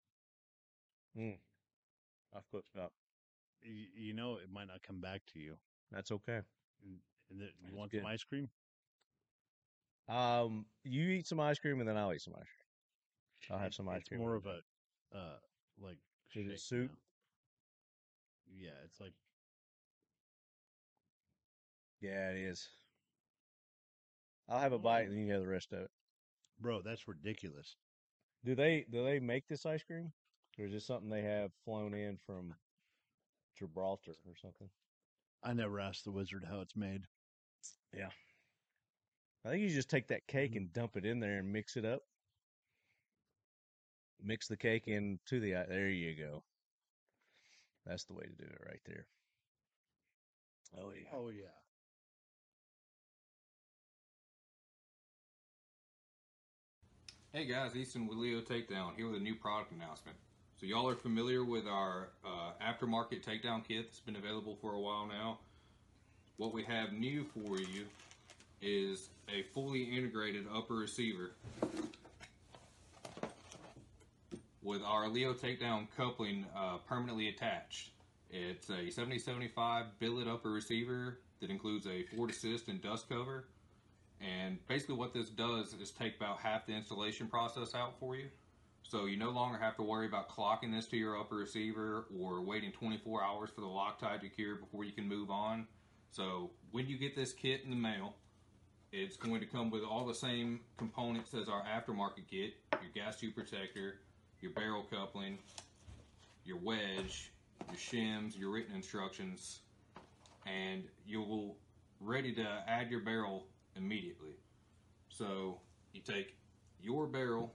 I've flipped up. You know, it might not come back to you. That's okay. You want some ice cream? You eat some ice cream and then I'll eat some ice cream. I'll have some ice cream. More of a like is it soup? Yeah, it's like. Yeah, it is. I'll have a bite and then you can have the rest of it. Bro, that's ridiculous. Do they make this ice cream, or is this something they have flown in from Gibraltar or something? I never asked the wizard how it's made. Yeah. I think you just take that cake and dump it in there and mix it up. Mix the cake into there you go. That's the way to do it right there. Oh, yeah. Oh, yeah. Hey guys, Easton with Leo Takedown here with a new product announcement. So y'all are familiar with our aftermarket takedown kit that's been available for a while now. What we have new for you is a fully integrated upper receiver with our Leo Takedown coupling permanently attached. It's a 70-75 billet upper receiver that includes a Ford Assist and dust cover. And basically what this does is take about half the installation process out for you. So you no longer have to worry about clocking this to your upper receiver or waiting 24 hours for the Loctite to cure before you can move on. So when you get this kit in the mail, it's going to come with all the same components as our aftermarket kit: your gas tube protector, your barrel coupling, your wedge, your shims, your written instructions, and you'll ready to add your barrel immediately. So you take your barrel,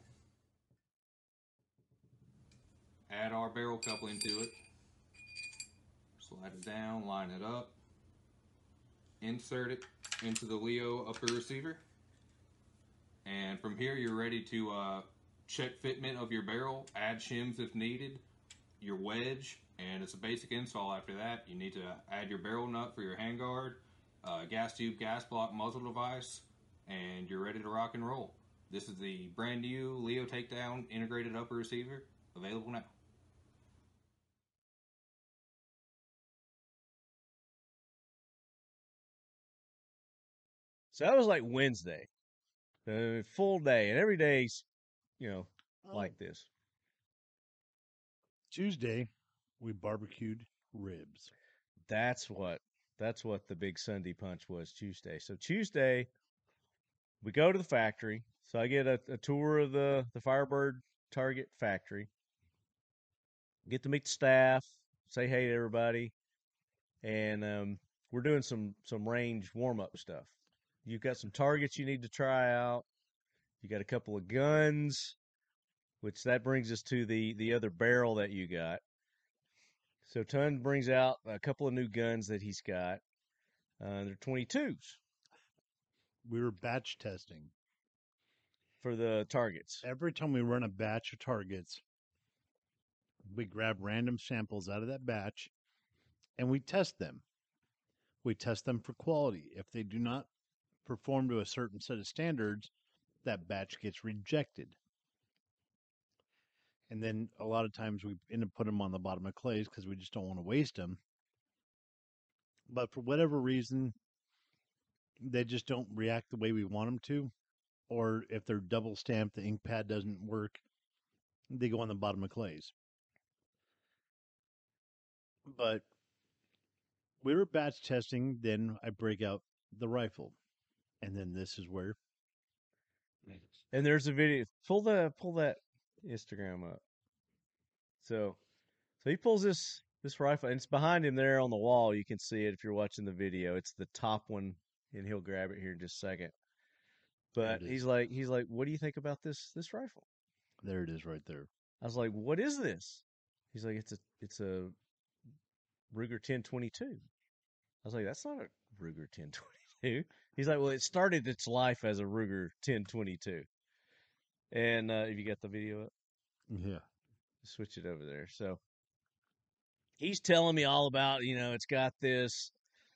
add our barrel coupling to it, slide it down, line it up, insert it into the Leo upper receiver, and from here you're ready to check fitment of your barrel, add shims if needed, your wedge, and it's a basic install after that. You need to add your barrel nut for your handguard, gas tube, gas block, muzzle device, and you're ready to rock and roll. This is the brand new Leo Takedown integrated upper receiver, available now. So that was like Wednesday, full day, and every day's, like this. Tuesday, we barbecued ribs. That's what the big Sunday punch was Tuesday. So Tuesday, we go to the factory. So I get a tour of the Firebird Target factory. Get to meet the staff, say hey to everybody, and we're doing some range warm up stuff. You've got some targets you need to try out. You got a couple of guns, which that brings us to the other barrel that you got. So Ton brings out a couple of new guns that he's got. They're 22s We were batch testing. for the targets. Every time we run a batch of targets, we grab random samples out of that batch and we test them. We test them for quality. If they do not perform to a certain set of standards, that batch gets rejected. And then a lot of times we end up putting them on the bottom of clays because we just don't want to waste them. But for whatever reason, they just don't react the way we want them to. Or if they're double stamped, the ink pad doesn't work, they go on the bottom of clays. But we were batch testing, then I break out the rifle. And then this is where And there's a video. Pull that Instagram up. So he pulls this rifle, and it's behind him there on the wall. You can see it if you're watching the video. It's the top one, and he'll grab it here in just a second. But There it he's is. like, what do you think about this rifle? there it is right there. I was like, what is this? He's like, it's a Ruger 1022. I was like, that's not a Ruger 1022. He's like, well, it started its life as a Ruger 1022. And if you got the video up, Yeah. switch it over there. So he's telling me all about, it's got this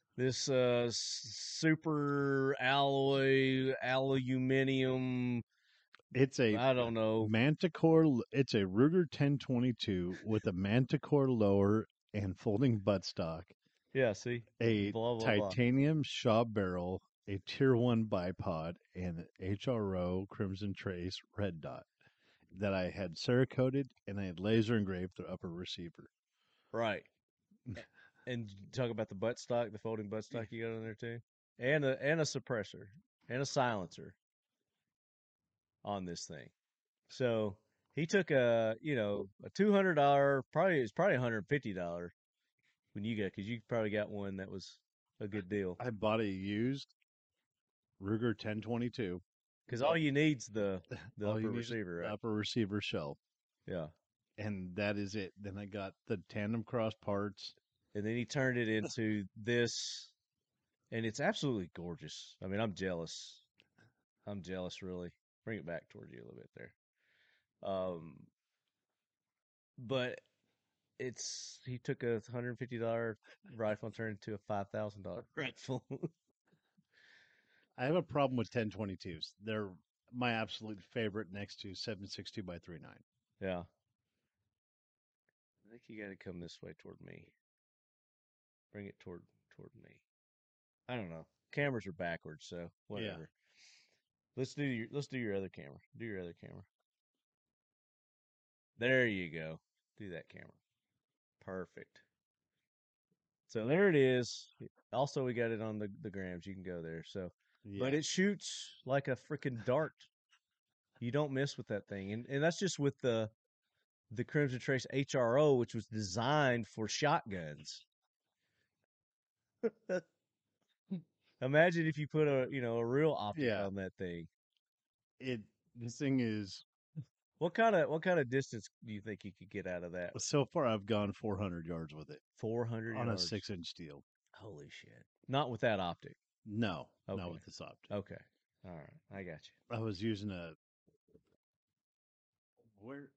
super alloy aluminum. It's a I don't know. Manticore. It's a Ruger 1022 with a Manticore lower and folding buttstock, Yeah, see, a blah, blah, blah. titanium Shaw barrel, a Tier 1 bipod, and an HRO Crimson Trace red dot that I had Cerakoted and I had laser engraved the upper receiver. Right. And talk about the buttstock, the folding buttstock you got on there too, and a suppressor and a silencer on this thing. So he took a $200, it's probably $150 when you got, because you probably got one that was a good deal. I bought a used Ruger 1022. Because all you need's the All upper you need is receiver, the right? upper receiver shell, Yeah. and that is it. Then I got the tandem cross parts. And then he turned it into this, and it's absolutely gorgeous. I mean, I'm jealous. I'm jealous, really. Bring it back towards you a little bit there. But he took a $150 rifle and turned it into a $5,000 rifle. I have a problem with 1022s. They're my absolute favorite next to 7.62 by 3.9. Yeah. I think you got to come this way toward me. Bring it toward me. I don't know. Cameras are backwards, so whatever. Let's do your other camera. Do your other camera. There you go. Do that camera. Perfect. So there it is. Also, we got it on the grams. You can go there. So, but it shoots like a freaking dart. You don't miss with that thing, and that's just with the Crimson Trace HRO, which was designed for shotguns. Imagine if you put a real optic on that thing. This thing is. What kind of distance do you think you could get out of that? So far, I've gone 400 yards with it 400 on yards. a 6-inch steel. Holy shit! Not with that optic. No, Okay. not with this optic. Okay, all right, I got you. I was using a. Where?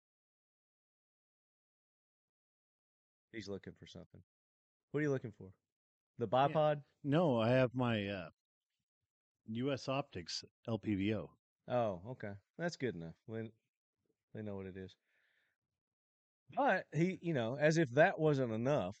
He's looking for something. What are you looking for? The bipod? No, I have my U.S. Optics LPVO. Oh, okay. That's good enough. They know what it is. But he, as if that wasn't enough,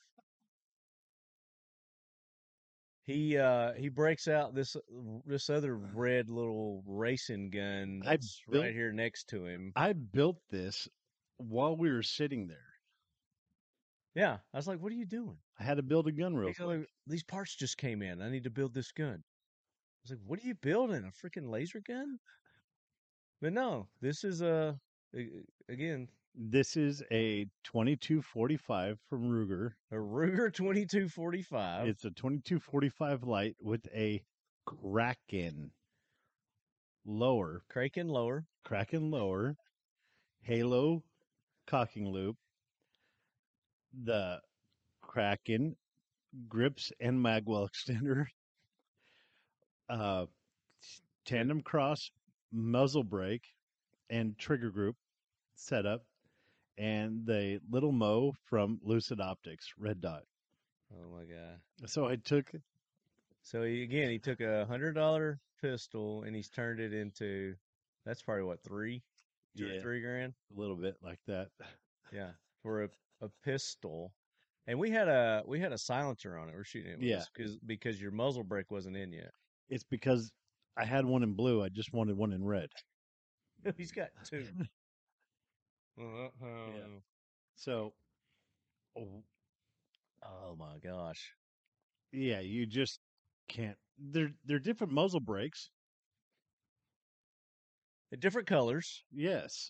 he breaks out this other red little racing gun that's right here next to him. I built this while we were sitting there. Yeah, I was like, "What are you doing?" I had to build a gun real quick. Like, these parts just came in. I need to build this gun. I was like, "What are you building? A freaking laser gun?" But no, this is again, This is a 2245 from Ruger. A Ruger 2245. It's a 2245 light with a Kraken lower, Kraken lower. Halo cocking loop, the Kraken grips and magwell extender, tandem cross muzzle brake and trigger group setup, and the little Mo from Lucid Optics red dot. Oh my god! So I took. So he took $100 pistol and he's turned it into. That's probably what, $2 or $3 grand. A little bit like that. Yeah, for a pistol. And we had a silencer on it. We're shooting it with Yeah. because your muzzle brake wasn't in yet. It's because I had one in blue. I just wanted one in red. He's got two. So, Oh my gosh. yeah, you just can't. They're different muzzle brakes. They're different colors Yes,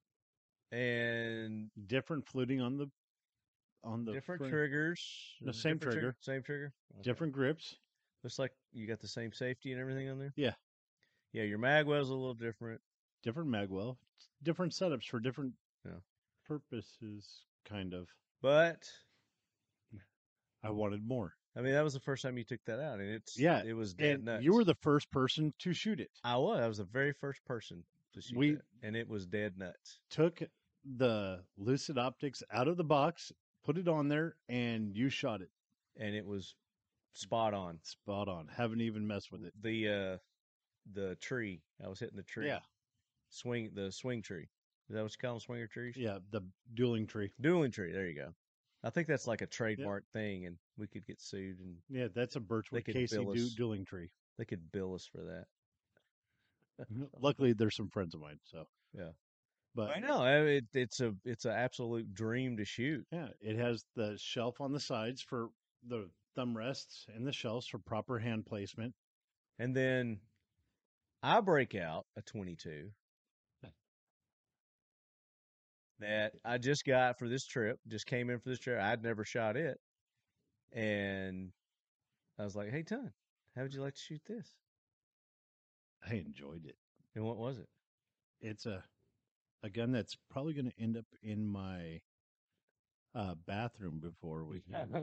and different fluting on the different front. triggers. No, Is it same different trigger. Same trigger. Okay. Different grips. Looks like you got the same safety and everything on there. Yeah. Yeah, your magwell's a little different. Different magwell. Different setups for different Yeah. purposes, kind of. But I wanted more. I mean, that was the first time you took that out, and it was dead And nuts. you were the first person to shoot it. I was the very first person to shoot We- that, and it was dead nuts. Took the Lucid Optics out of the box, put it on there, and you shot it. And it was spot on. Spot on. Haven't even messed with it. The tree. I was hitting the tree. Yeah. The swing tree. Is that what you call them, swinger trees? Yeah, the dueling tree. Dueling tree. There you go. I think that's like a trademark thing, and we could get sued, and Yeah, that's a Birchwood could Casey bill us. dueling tree. they could bill us for that. Luckily, there's some friends of mine, so. Yeah. But I know it's an absolute dream to shoot. yeah, it has the shelf on the sides for the thumb rests and the shelves for proper hand placement. And then I break out a 22 that I just got for this trip. Just came in for this trip. I'd never shot it, and I was like, "Hey, Ton, how would you like to shoot this?" I enjoyed it. And what was it? It's a gun that's probably going to end up in my bathroom before we.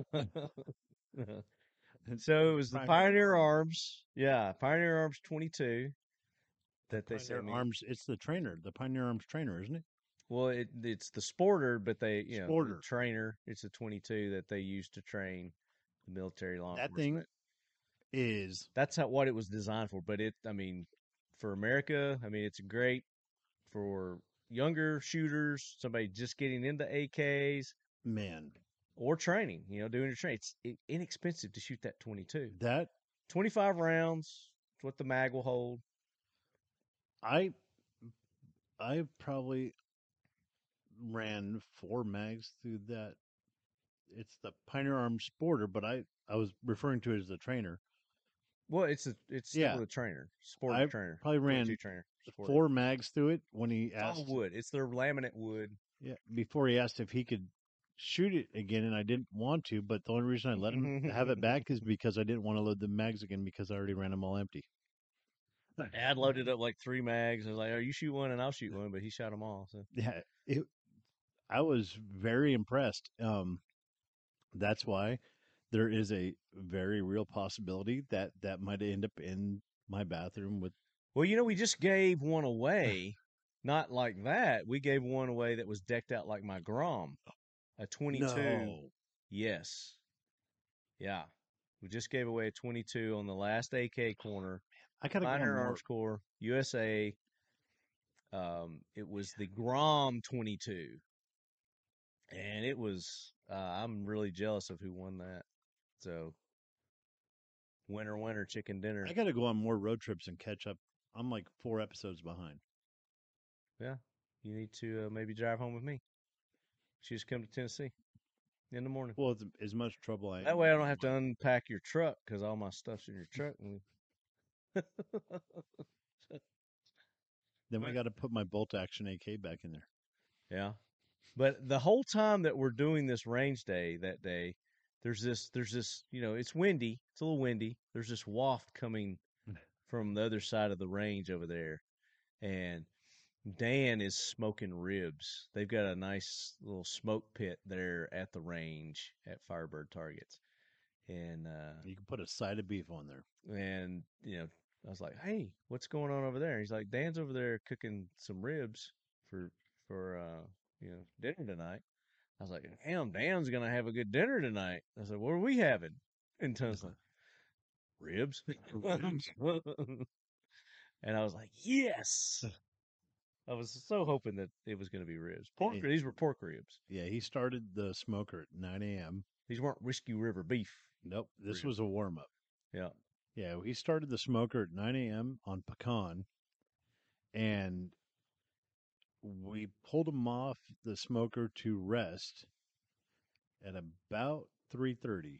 And so it was the Pioneer Arms. Yeah, Pioneer Arms 22 that they sent me. Arms. It's the trainer, the Pioneer Arms trainer, isn't it? Well, it's the Sporter, but the Sporter. trainer. It's a 22 that they use to train the military law That enforcement. thing is That's what it was designed for. But for America, it's great for younger shooters, somebody just getting into AKs man. or training. Doing your training. It's inexpensive to shoot that 22. That 25 rounds. It's what the mag will hold. I probably ran 4 mags through that. It's the Pioneer Arms Sporter, but I was referring to it as the trainer. Well, it's still the trainer, sport I trainer. probably ran 22 trainer. Sporter. 4 mags through it when he It's all asked. wood. It's their laminate wood. Yeah, before he asked if he could shoot it again, and I didn't want to. But the only reason I let him have it back is because I didn't want to load the mags again because I already ran them all empty. I'd loaded up like 3 mags. I was like, "Oh, you shoot one and I'll shoot one," but he shot them all. So Yeah, I was very impressed. That's why there is a very real possibility that might end up in my bathroom with. well, we just gave one away. Not like that. We gave one away that was decked out like my Grom, a 22. No. Yes. Yeah. We just gave away a 22 on the last AK corner. I gotta go on Pioneer more. Arms Corps, USA. It was the Grom 22. And it was, I'm really jealous of who won that. So, winner, chicken dinner. I got to go on more road trips and catch up. I'm like 4 episodes behind. Yeah. You need to maybe drive home with me. She just come to Tennessee in the morning. Well, it's as much trouble I. That way I don't have to unpack your truck because all my stuff's in your truck. Then we got to put my bolt action AK back in there. Yeah. But the whole time that we're doing this range day that day, there's this, it's windy. It's a little windy. There's this waft coming from the other side of the range over there. And Dan is smoking ribs. They've got a nice little smoke pit there at the range at Firebird Targets. And You can put a side of beef on there. I was like, "Hey, what's going on over there?" He's like, "Dan's over there cooking some ribs for dinner tonight." I was like, "Damn, Dan's gonna have a good dinner tonight." I said, "What are we having?" And Tony's like, "Ribs." And I was like, "Yes." I was so hoping that it was going to be ribs. Pork. These were pork ribs. Yeah, he started the smoker at 9 a.m. These weren't Whiskey River beef. Nope, this Ribs. was a warm up. Yeah. Yeah, he started the smoker at 9 a.m. on pecan, and we pulled him off the smoker to rest at about 3:30,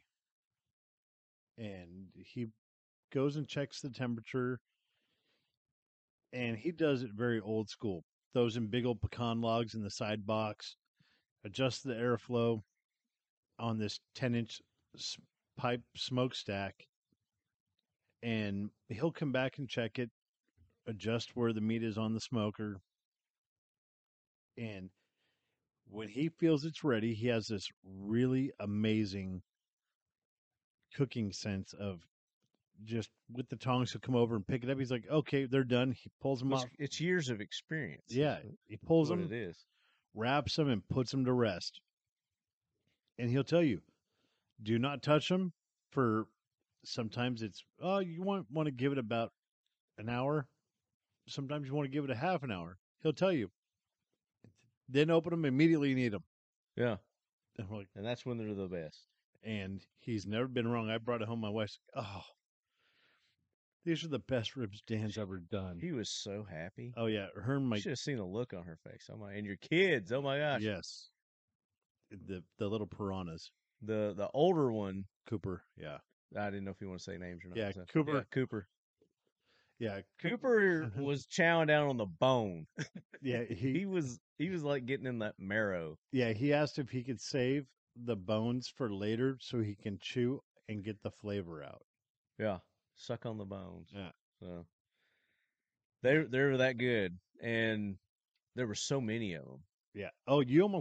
and he goes and checks the temperature, and he does it very old school. Throws in big old pecan logs in the side box, adjusts the airflow on this 10-inch pipe smokestack, and he'll come back and check it, adjust where the meat is on the smoker, and when he feels it's ready, he has this really amazing cooking sense of just with the tongs, he'll come over and pick it up. He's like, okay, they're done. He pulls them off. It's years of experience. Yeah, he pulls What them, it is. wraps them, and puts them to rest. And he'll tell you, do not touch them for. Sometimes it's you want to give it about an hour. Sometimes you want to give it a half an hour. He'll tell you. Then open them immediately. You need them. Yeah. And we're like, And that's when they're the best. and he's never been wrong. I brought it home. My wife's like, oh, these are the best ribs Dan's ever done. He was so happy. Oh yeah, her and You my should have seen the look on her face. Oh my! And your kids. Oh my gosh. yes, the little piranhas. The older one. Cooper, yeah, I didn't know if you want to say names or not. Yeah, so- Cooper. Yeah, Cooper. yeah, Cooper was chowing down on the bone. yeah. He was like getting in that marrow. He asked if he could save the bones for later so he can chew and get the flavor out. Yeah. Suck on the bones. Yeah. So they were that good, and there were so many of them. Yeah. Oh,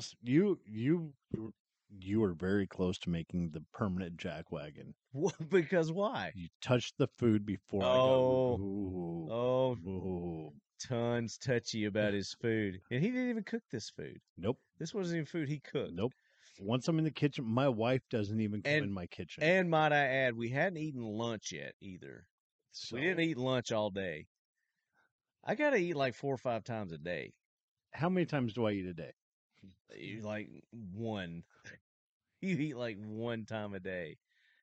you were very close to making the permanent jack wagon. Because why? You touched the food before Oh. I got. Ooh. Oh, Ooh. Tons touchy about his food, and he didn't even cook this food. Nope. This wasn't even food he cooked. Nope. Once I'm in the kitchen, my wife doesn't even come And- in my kitchen. And might I add, we hadn't eaten lunch yet either. So, We didn't eat lunch all day. I gotta eat like 4 or 5 times a day. how many times do I eat a day? Like one. You eat like one time a day,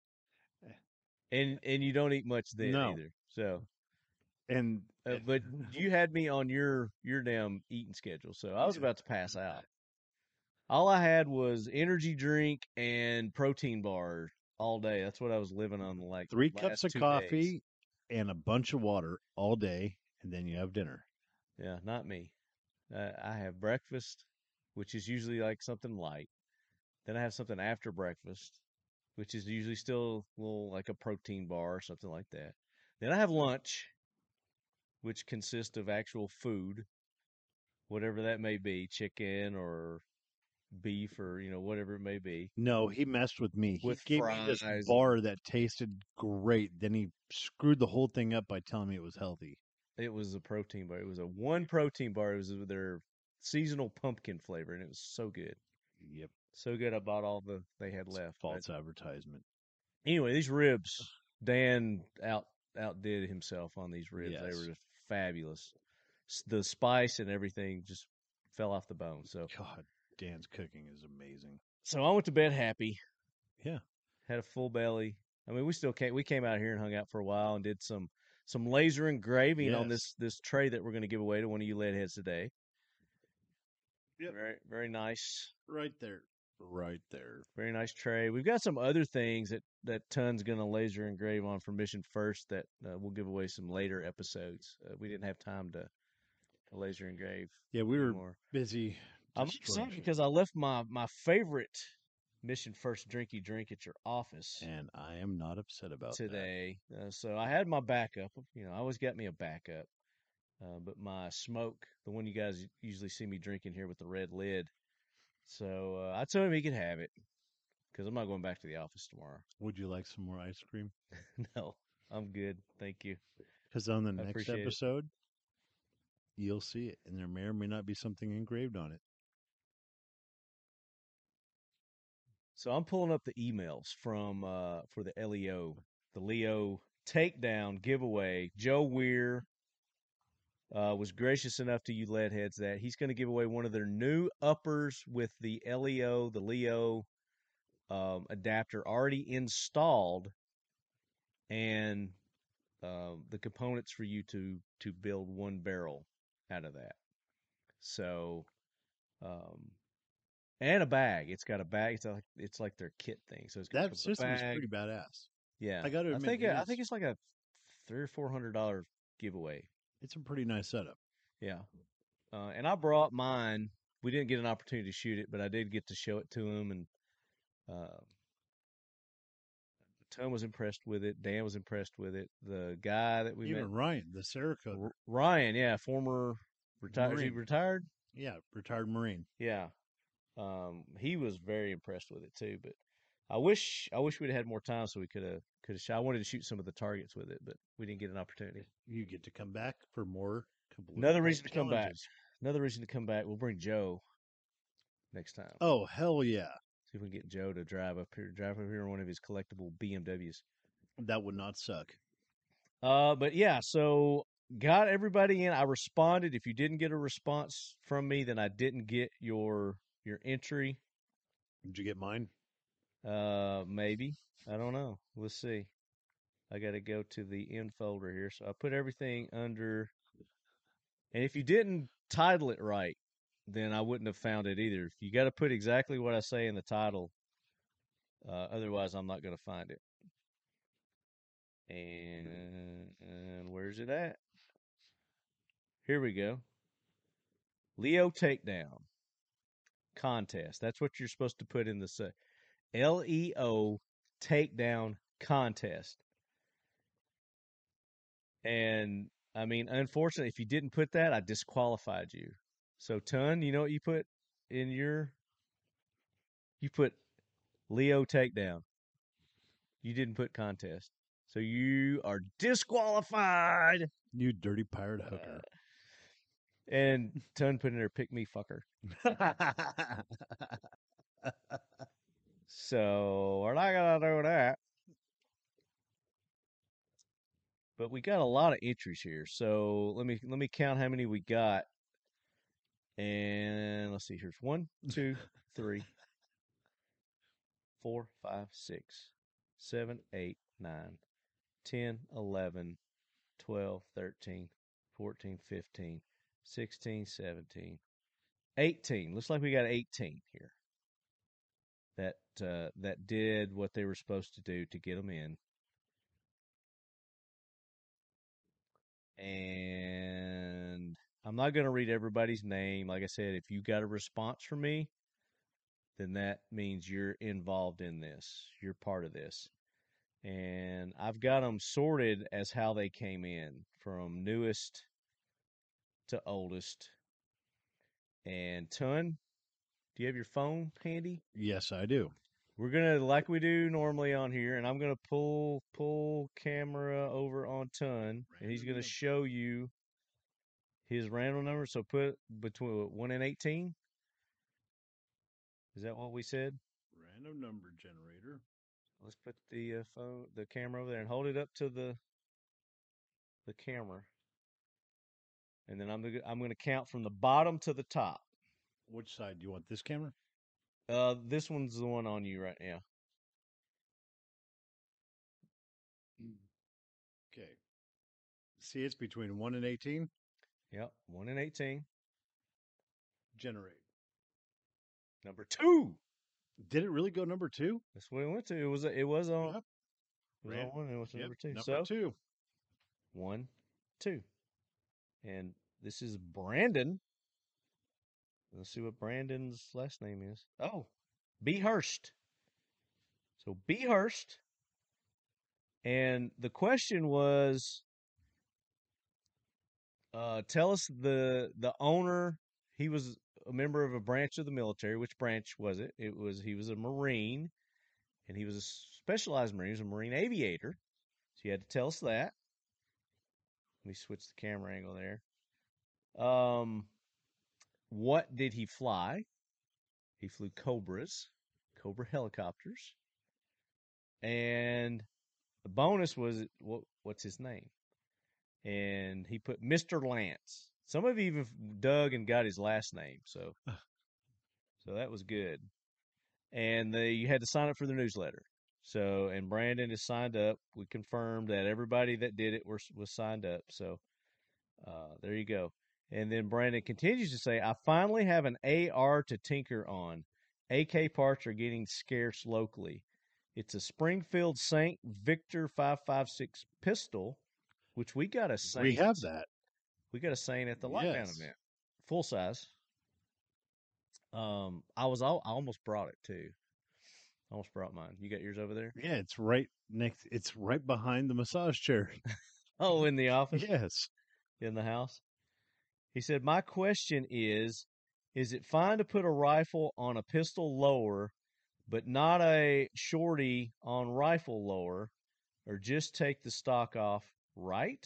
and you don't eat much then No. either. So, And but you had me on your damn eating schedule, so I was about to pass out. All I had was energy drink and protein bar all day. That's what I was living on. Like 3 last cups of 2 coffee days. and a bunch of water all day, and then you have dinner. Yeah, not me. I have breakfast, which is usually like something light. Then I have something after breakfast, which is usually still a little like a protein bar or something like that. Then I have lunch, which consists of actual food, whatever that may be, chicken or beef or whatever it may be. No, he messed with me. With He gave me this fries. bar that tasted great. Then he screwed the whole thing up by telling me it was healthy. It was a protein bar. It was a one protein bar. It was their seasonal pumpkin flavor, and it was so good. Yep. So good, I bought all they had It's left. false advertisement. Anyway, these ribs, Dan outdid himself on these ribs. They Yes. were just fabulous. The spice and everything just fell off the bone. God, Dan's cooking is amazing. So I went to bed happy. Yeah. Had a full belly. I mean, we came out here and hung out for a while and did some laser engraving on Yes. this tray that we're going to give away to one of you lead heads today. Yep. Very, very nice. Right there. Right there. Very nice tray. We've got some other things that Ton's going to laser engrave on for Mission First that we'll give away some later episodes. We didn't have time to laser engrave Yeah, we were anymore. busy I'm Destroyed upset you. because I left my favorite Mission First Drinky Drink at your office And I am not upset about that. today. So I had my backup. I always got me a backup. But my smoke, the one you guys usually see me drinking here with the red lid. So I told him he could have it because I'm not going back to the office tomorrow. Would you like some more ice cream? No, I'm good. Thank you. Because on the I next appreciate it. episode, you'll see it, and there may or may not be something engraved on it. So I'm pulling up the emails from for the Leo takedown giveaway. Joe Weir was gracious enough to you lead heads that he's going to give away one of their new uppers with the Leo adapter already installed, and the components for you to build one barrel out of that. So, and a bag. It's got a bag. It's like their kit thing. So it's got That system is pretty badass. Yeah, I got to admit, I think it's like a $300 or $400 giveaway. it's a pretty nice setup. Yeah, and I brought mine. We didn't get an opportunity to shoot it, but I did get to show it to him, and Tom was impressed with it. Dan was impressed with it. The guy that we Even met, Ryan, the Saratoga, Ryan, yeah, former retired. Is he Marine. retired? Yeah, retired Marine. Yeah, he was very impressed with it too. But I wish we'd had more time so we could have shot. I wanted to shoot some of the targets with it, but we didn't get an opportunity. You get to come back for more. Another reason to come back. Another reason to come back. We'll bring Joe next time. Oh, hell yeah. See if we can get Joe to drive up here in one of his collectible BMWs. That would not suck. But yeah, so got everybody in. I responded. If you didn't get a response from me, then I didn't get your entry. Did you get mine? Maybe. I don't know. We'll see. I got to go to the end folder here. So I put everything under. And if you didn't title it right, then I wouldn't have found it either. You got to put exactly what I say in the title. Otherwise, I'm not going to find it. And where's it at? Here we go. Leo Takedown Contest. That's what you're supposed to put in the LEO Takedown Contest. And I mean, unfortunately, if you didn't put that, I disqualified you. So, Ton, you know what you put in your? You put Leo Takedown. You didn't put contest. So you are disqualified. You dirty pirate hooker. And Ton put in there, pick me, fucker. So we're not going to do that. But we got a lot of entries here. So let me count how many we got. And let's see, here's 1, 2, 3, 4, 5, 6, 7, 8, 9, 10, 11, 12, 13, 14, 15, 16, 17, 18. Looks like we got 18 here that did what they were supposed to do to get them in. And I'm not going to read everybody's name. Like I said, if you got a response from me, then that means you're involved in this. You're part of this. And I've got them sorted as how they came in, from newest to oldest. And Ton, do you have your phone handy? Yes, I do. We're going to, like we do normally on here, and I'm going to pull camera over on Ton, and he's going to show you his random number. So put between 1 and 18. Is that what we said? Random number generator. Let's put the the camera over there and hold it up to the camera, and then I'm going to count from the bottom to the top. Which side do you want? This camera? This one's the one on you right now. Okay. See, it's between 1 and 18. Yep, 1 and 18. Generate. Number 2. Did it really go number 2? That's what it went to. It was on. Yep. It was on 1. It was number 2. Number So 2. 1, 2, and this is Brandon. Let's see what Brandon's last name is. Oh, B. Hurst. So B. Hurst. And the question was, tell us the owner. He was a member of a branch of the military. Which branch was it? He was a Marine, and he was a specialized Marine. He was a Marine aviator. So you had to tell us that. Let me switch the camera angle there. What did he fly? He flew Cobras, Cobra helicopters. And the bonus was, what's his name? And he put Mr. Lance. Some of you even dug and got his last name. So that was good. And you had to sign up for the newsletter. So, and Brandon is signed up. We confirmed that everybody that did it was signed up. So, there you go. And then Brandon continues to say, I finally have an AR to tinker on. AK parts are getting scarce locally. It's a Springfield St. Victor 5.56 pistol, which we got a Saint. We have that. We got a Saint at the lockdown event. Full size. I almost brought it too. I almost brought mine. You got yours over there? Yeah, it's right next. It's right behind the massage chair. Oh, in the office? Yes. In the house? He said, my question is it fine to put a rifle on a pistol lower, but not a shorty on rifle lower, or just take the stock off, right?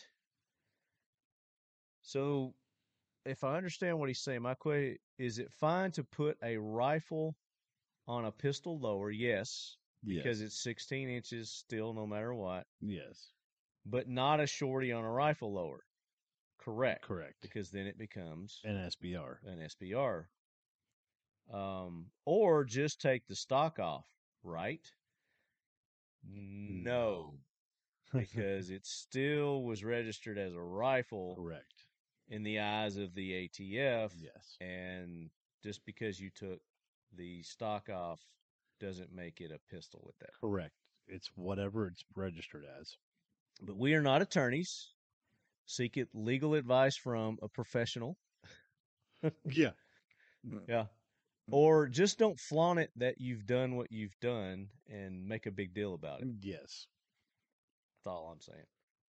So, if I understand what he's saying, my question is it fine to put a rifle on a pistol lower? Yes, because it's 16 inches still, no matter what. Yes. But not a shorty on a rifle lower. Correct. Because then it becomes an SBR. Or just take the stock off, right? No. Because it still was registered as a rifle. Correct. In the eyes of the ATF. Yes. And just because you took the stock off doesn't make it a pistol with that. Correct. It's whatever it's registered as. But we are not attorneys. Seek legal advice from a professional. Yeah. Yeah. Or just don't flaunt it that you've done what you've done and make a big deal about it. Yes. That's all I'm saying.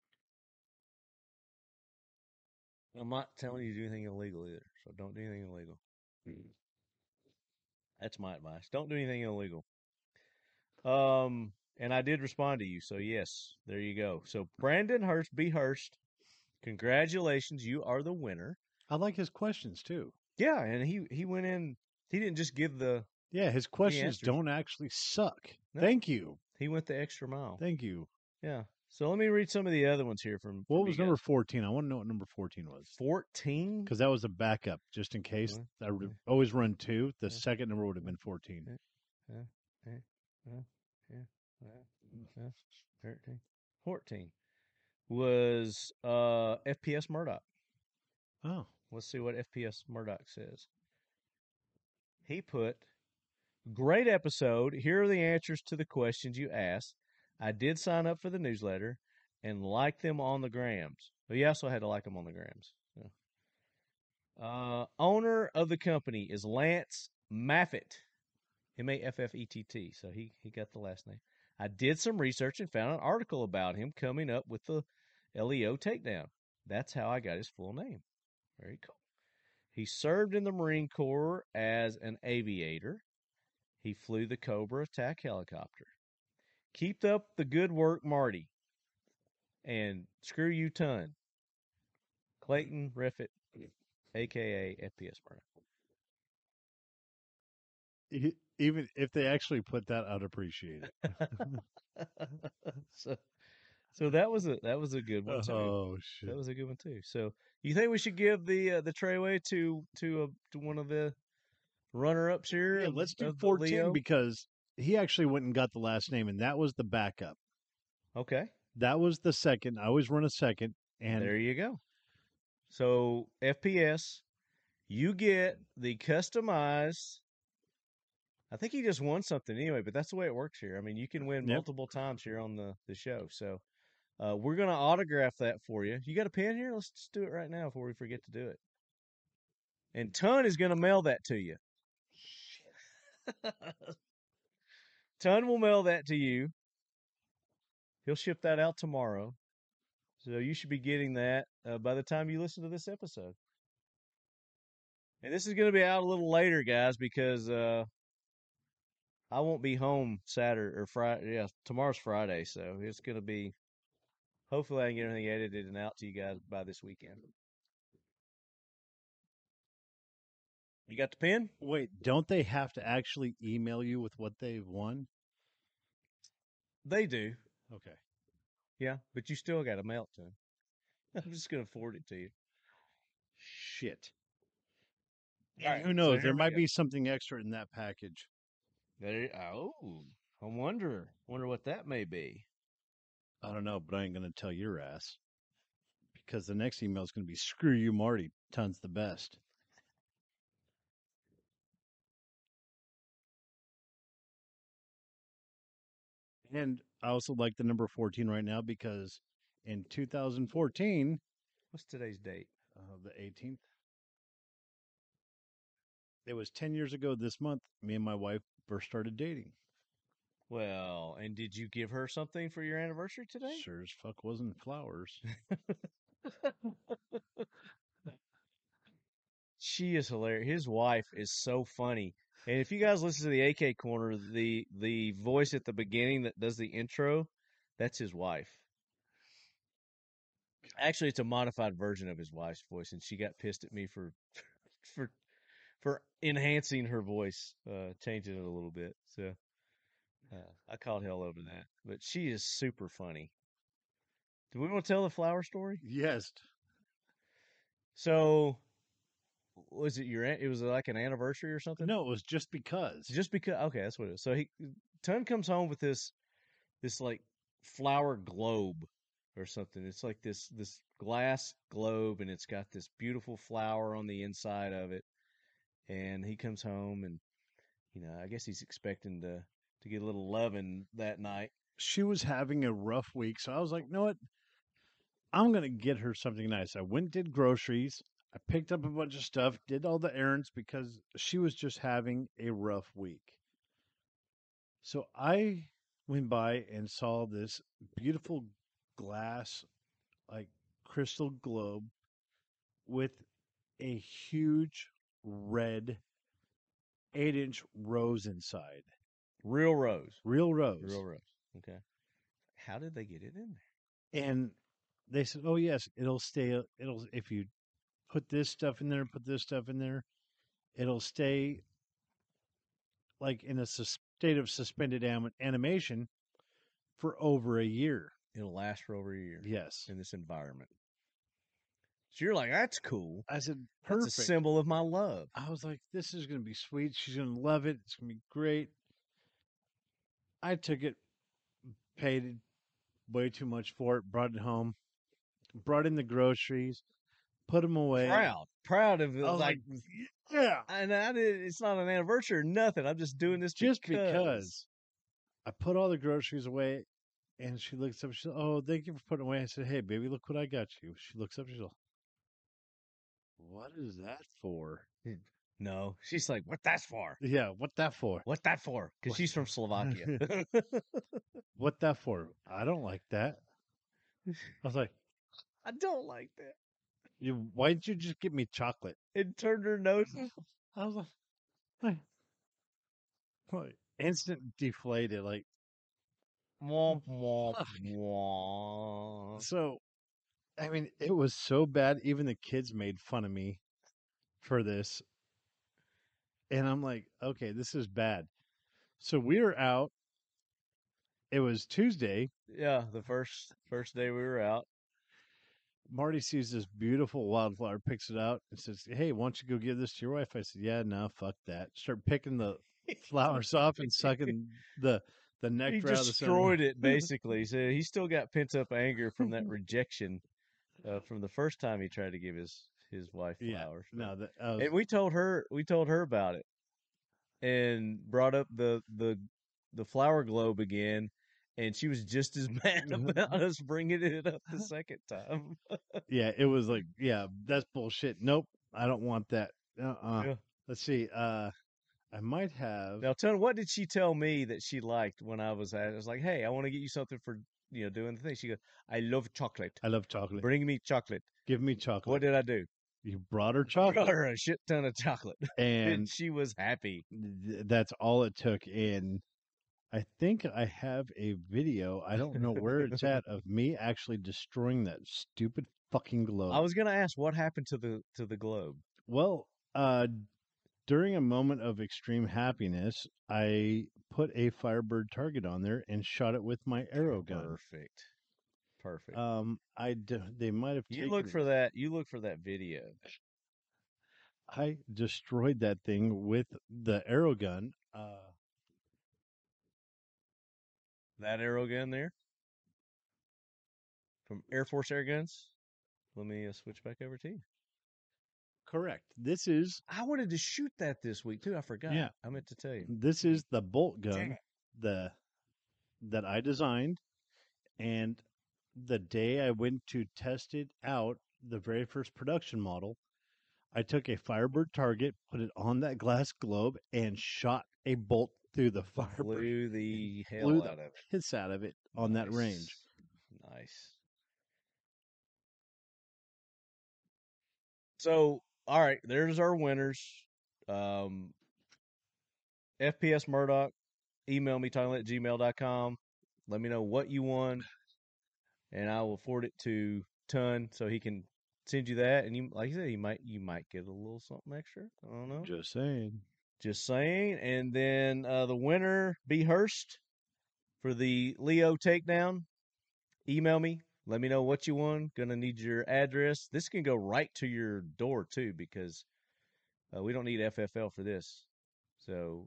I'm not telling you to do anything illegal either. So don't do anything illegal. That's my advice. Don't do anything illegal. And I did respond to you. So yes, there you go. So Brandon Hurst, B. Hurst, congratulations. You are the winner. I like his questions too. Yeah. And he went in, he didn't just give his questions don't actually suck. No. Thank you. He went the extra mile. Thank you. Yeah. So let me read some of the other ones here from what was number 14? I want to know what number 14 was. 14? Because that was a backup, just in case. I always run 2. The second number would have been 14. 13. 14 was FPS Murdoch. Oh. Let's see what FPS Murdoch says. He put, great episode. Here are the answers to the questions you asked. I did sign up for the newsletter and like them on the grams. But you also had to like them on the grams. So. Owner of the company is Lance Maffett. Maffett. So he got the last name. I did some research and found an article about him coming up with the LEO takedown. That's how I got his full name. Very cool. He served in the Marine Corps as an aviator. He flew the Cobra attack helicopter. Keep up the good work, Marty. And screw you, ton. Clayton Riffett, a.k.a. FPS Murdoch. Even if they actually put that, I'd appreciate it. So that was a good one too. Oh shit, that was a good one too. So you think we should give the Treyway to one of the runner ups here? Yeah, let's do 14 because he actually went and got the last name, and that was the backup. Okay, that was the second. I always run a second, and there you go. So FPS, you get the customized. I think he just won something anyway, but that's the way it works here. I mean, you can win multiple times here on the show. So we're going to autograph that for you. You got a pen here? Let's just do it right now before we forget to do it. and Ton is going to mail that to you. Ton will mail that to you. He'll ship that out tomorrow. So you should be getting that by the time you listen to this episode. And this is going to be out a little later, guys, because I won't be home Saturday or Friday. Yeah, tomorrow's Friday, so it's going to be. Hopefully, I can get everything edited and out to you guys by this weekend. You got the pen? Wait, don't they have to actually email you with what they've won? They do. Okay. Yeah, but you still got to mail it to them. I'm just going to forward it to you. Shit. All right, Who so knows? here There we might go. be something extra in that package. I wonder what that may be. I don't know, but I ain't going to tell your ass. Because the next email is going to be, screw you, Marty. Ton's the best. And I also like the number 14 right now because in 2014, What's today's date? the 18th, it was 10 years ago this month, me and my wife first started dating. Well, and did you give her something for your anniversary today? Sure as fuck wasn't flowers. She is hilarious. His wife is so funny. And if you guys listen to the AK Corner, the voice at the beginning that does the intro, that's his wife. Actually, it's a modified version of his wife's voice, and she got pissed at me for for enhancing her voice, changing it a little bit. So I called hell over that. But she is super funny. Do we want to tell the flower story? Yes. So was it it was like an anniversary or something? No, it was just because. Just because. Okay, that's what it is. So Ton comes home with this like flower globe or something. It's like this glass globe, and it's got this beautiful flower on the inside of it. And he comes home, and I guess he's expecting to get a little loving that night. She was having a rough week, so I was like, you know what? I'm going to get her something nice. I went and did groceries. I picked up a bunch of stuff, did all the errands because she was just having a rough week. So I went by and saw this beautiful glass, like crystal globe with a huge red 8-inch rose inside. Real rose. Real rose. Real rose. Okay. How did they get it in there? And they said, oh, yes, it'll stay. If you put this stuff in there, put this stuff in there, it'll stay like in a state of suspended animation for over a year. It'll last for over a year. Yes. In this environment. So you're like, that's cool. I said, perfect. That's a symbol of my love. I was like, this is going to be sweet. She's going to love it. It's going to be great. I took it, paid way too much for it, brought it home, brought in the groceries, put them away. Proud of it. I was like, yeah. And it's not an anniversary or nothing. I'm just doing this just because. I put all the groceries away, and she looks up. She said, oh, thank you for putting away. I said, hey, baby, look what I got you. She looks up. She's like, what is that for? No. She's like, what that's for? Yeah, what that for? What that for? Because she's from Slovakia. What that for? I don't like that. I was like, I don't like that. Why didn't you just give me chocolate? It turned her nose. I was like instant deflated, like womp, womp, womp. So, I mean, it was so bad. Even the kids made fun of me for this. And I'm like, okay, this is bad. So we were out. It was Tuesday. Yeah, the first day we were out. Marty sees this beautiful wildflower, picks it out, and says, hey, why don't you go give this to your wife? I said, yeah, no, fuck that. Start picking the flowers off and sucking the nectar he out of the destroyed it, basically. So he still got pent-up anger from that rejection from the first time he tried to give his wife flowers. Yeah, no, and we told her about it and brought up the flower globe again, and she was just as mad about us bringing it up the second time. Yeah, it was like, yeah, that's bullshit. Nope, I don't want that. Yeah. Let's see. I might have. Now, Ton, what did she tell me that she liked when I was at? I was like, "Hey, I want to get you something for doing the thing." She goes, "I love chocolate. I love chocolate. Bring me chocolate." Give me chocolate. What did I do? You brought her I chocolate, brought her a shit ton of chocolate, and and she was happy. that's all it took. And I think I have a video. I don't know where it's at of me actually destroying that stupid fucking globe. I was gonna ask what happened to the globe. Well, during a moment of extreme happiness, I put a Firebird target on there and shot it with my arrow gun. Perfect. They might have You taken look for that. You look for that video. I destroyed that thing with the arrow gun. That arrow gun there from Air Force Air Guns. Let me switch back over to you. Correct. This is I wanted to shoot that this week too. I forgot. Yeah. I meant to tell you. this is the bolt Dang gun it. that I designed, and the day I went to test it out, the very first production model, I took a Firebird target, put it on that glass globe, and shot a bolt through the Firebird. Blew the hell Blew out the of it. piss out of it on that range. Nice. So, all right, there's our winners. FPS Murdoch, email me, talkinglet@gmail.com. Let me know what you won, and I will forward it to Ton so he can send you that. And you, like you said, you might get a little something extra. I don't know. Just saying. Just saying. And then the winner, B. Hurst, for the Leo takedown. Email me. Let me know what you won. Gonna need your address. This can go right to your door too, because we don't need FFL for this. So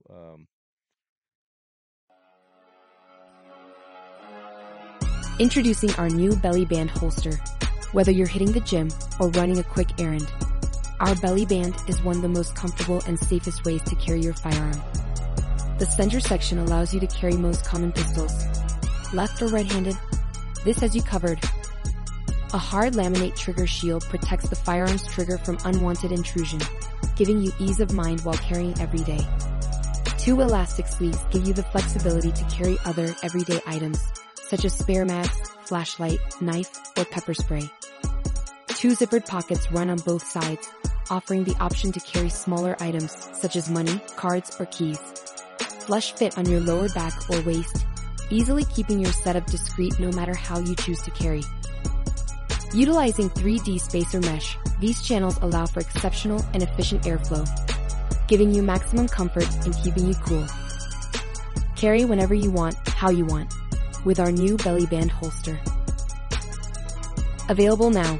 Introducing our new belly band holster. Whether you're hitting the gym or running a quick errand, our belly band is one of the most comfortable and safest ways to carry your firearm. The center section allows you to carry most common pistols. Left or right-handed, this has you covered. A hard laminate trigger shield protects the firearm's trigger from unwanted intrusion, giving you ease of mind while carrying every day. 2 elastic sleeves give you the flexibility to carry other everyday items, such as spare mags, flashlight, knife, or pepper spray. 2 zippered pockets run on both sides, offering the option to carry smaller items, such as money, cards, or keys. Flush fit on your lower back or waist, easily keeping your setup discreet no matter how you choose to carry. Utilizing 3D spacer mesh, these channels allow for exceptional and efficient airflow, giving you maximum comfort and keeping you cool. Carry whenever you want, how you want, with our new belly band holster. Available now.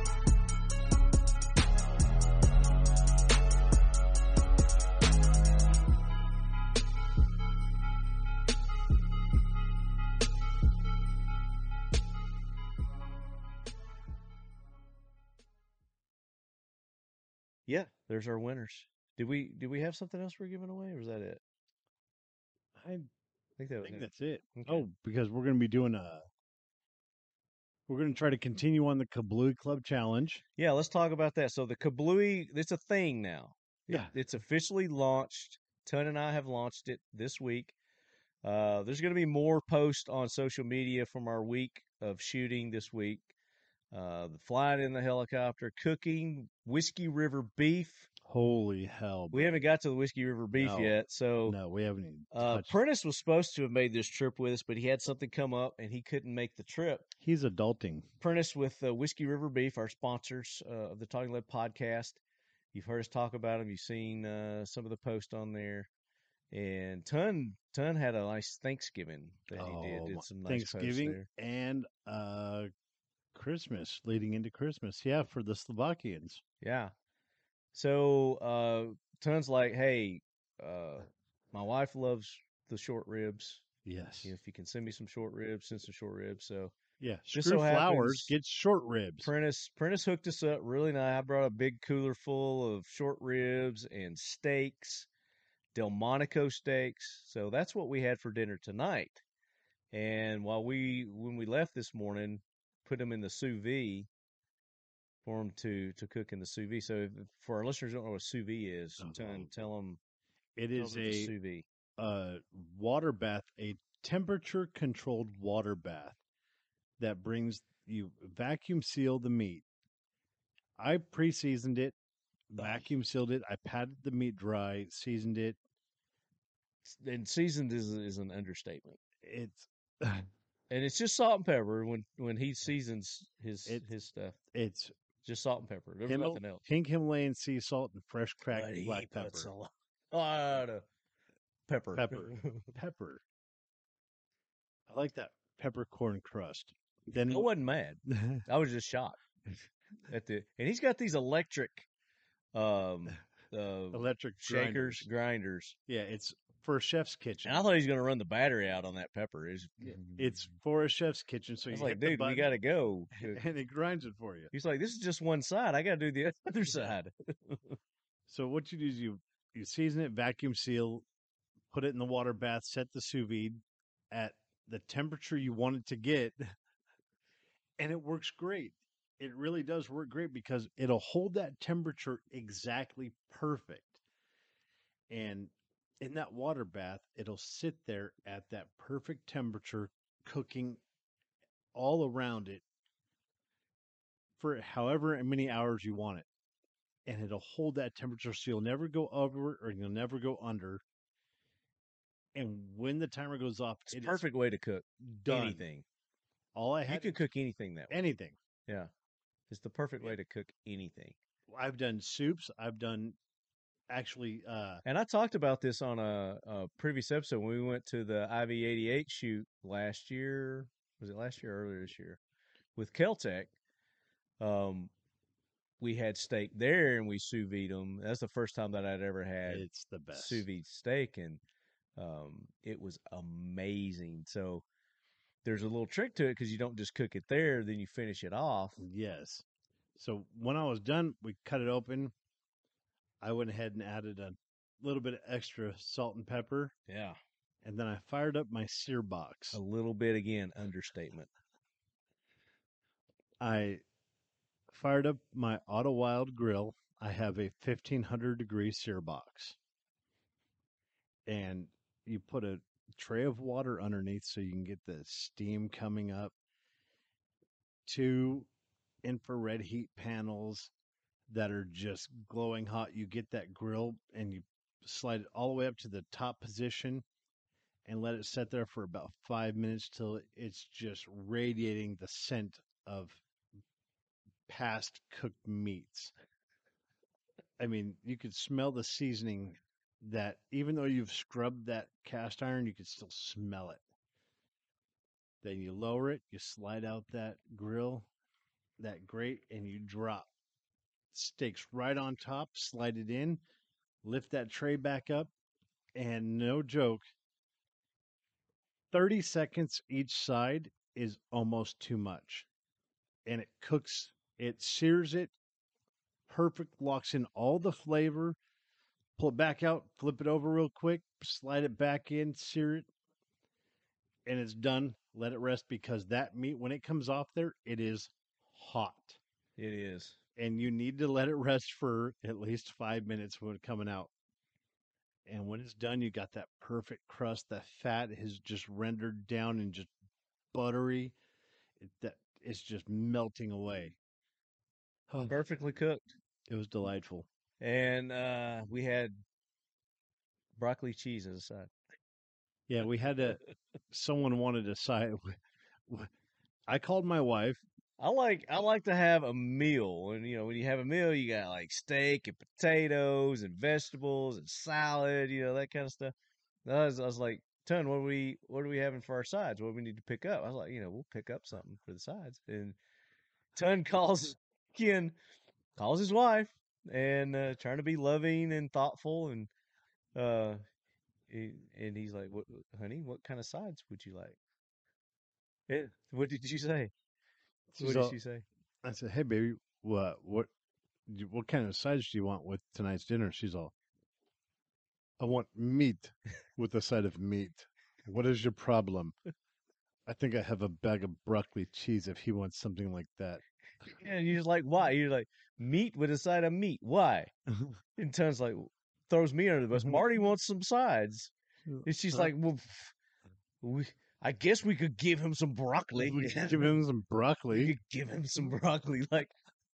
yeah, there's our winners. Did we have something else we're giving away, or was that it? I think that was think it. that's it. Okay. Oh, because we're going to be doing we're going to try to continue on the Kablooey Club Challenge. Yeah, let's talk about that. So the Kablooey, it's a thing now. Yeah. It's officially launched. Ton and I have launched it this week. There's going to be more posts on social media from our week of shooting this week. The flying in the helicopter, cooking, Whiskey River beef. Holy hell. We haven't got to the Whiskey River beef No. yet. So No, we haven't even touched. Prentice was supposed to have made this trip with us, but he had something come up and he couldn't make the trip. He's adulting. Prentice with Whiskey River Beef, our sponsors of the Talking Lead podcast. You've heard us talk about them. You've seen some of the posts on there. And Ton had a nice Thanksgiving that he did. Did some nice Thanksgiving posts there. and Christmas, leading into Christmas. Yeah, for the Slovakians. Yeah. So Ton's like, hey, my wife loves the short ribs. Yes. If you can send me some short ribs, send some short ribs. So Yeah. Just Screw so Flowers happens- gets short ribs. Prentice hooked us up really nice. I brought a big cooler full of short ribs and steaks, Delmonico steaks. So that's what we had for dinner tonight. And when we left this morning, put them in the sous vide for them to cook in the sous vide. So for our listeners who don't know what sous vide is, tell them. It is the sous vide. Water bath, a temperature controlled water bath that brings you vacuum seal the meat. I pre-seasoned it, vacuum sealed it. I patted the meat dry, seasoned it. And seasoned is an understatement. It's and it's just salt and pepper when he seasons his stuff. It's just salt and pepper. There's nothing else. Pink Himalayan sea salt and fresh cracked black pepper. A lot of pepper. Pepper. I like that peppercorn crust. Then I wasn't mad. I was just shocked and he's got these electric shakers, grinders. Yeah, it's for a chef's kitchen. And I thought he was going to run the battery out on that pepper. It's for a chef's kitchen, so you like, dude, we got to go, and it grinds it for you. He's like, this is just one side. I got to do the other side. So what you do is you season it, vacuum seal, put it in the water bath, set the sous vide at the temperature you want it to get, and it works great. It really does work great because it'll hold that temperature exactly perfect. And in that water bath, it'll sit there at that perfect temperature, cooking all around it for however many hours you want it. And it'll hold that temperature so you'll never go over or you'll never go under. And when the timer goes off, it's a perfect way to cook anything. You can cook anything that way. Anything. Yeah. It's the perfect way to cook anything. I've done soups. I've done actually. And I talked about this on a previous episode when we went to the IV-88 shoot last year. Was it last year or earlier this year? With Keltec. We had steak there and we sous vide them. That's the first time that I'd ever had it's the best sous vide steak, and it was amazing. So there's a little trick to it because you don't just cook it there, then you finish it off. Yes. So when I was done, we cut it open. I went ahead and added a little bit of extra salt and pepper. Yeah. And then I fired up my sear box. A little bit, again, understatement. I fired up my Auto Wild grill. I have a 1500 degree sear box. And you put a tray of water underneath so you can get the steam coming up. 2 infrared heat panels that are just glowing hot. You get that grill and you slide it all the way up to the top position and let it sit there for about 5 minutes till it's just radiating the scent of past cooked meats. I mean, you could smell the seasoning that even though you've scrubbed that cast iron, you could still smell it. Then you lower it, you slide out that grill, that grate, and you drop steaks right on top, slide it in, lift that tray back up, and no joke, 30 seconds each side is almost too much. And it cooks, it sears it perfect, locks in all the flavor, pull it back out, flip it over real quick, slide it back in, sear it, and it's done. Let it rest because that meat, when it comes off there, it is hot. It is. And you need to let it rest for at least 5 minutes when it's coming out. And when it's done, you got that perfect crust. The fat is just rendered down and just buttery. It's just melting away. Perfectly cooked. It was delightful. And we had broccoli cheese as a side. Yeah, we had to. Someone wanted a side. I called my wife. I like to have a meal, and when you have a meal, you got like steak and potatoes and vegetables and salad, that kind of stuff. I was like, Ton, what are we having for our sides? What do we need to pick up? I was like, we'll pick up something for the sides. And Ton calls his wife and trying to be loving and thoughtful, and he's like, honey, what kind of sides would you like? What did you say? What did she say? I said, hey, baby, what kind of sides do you want with tonight's dinner? She's all, I want meat with a side of meat. What is your problem? I think I have a bag of broccoli cheese if he wants something like that. And you're just like, why? You're like, meat with a side of meat. Why? And Ton's like, throws me under the bus. Marty wants some sides. And she's like, well, I guess we could give him some broccoli. We could give him some We broccoli. could give him some broccoli. Like,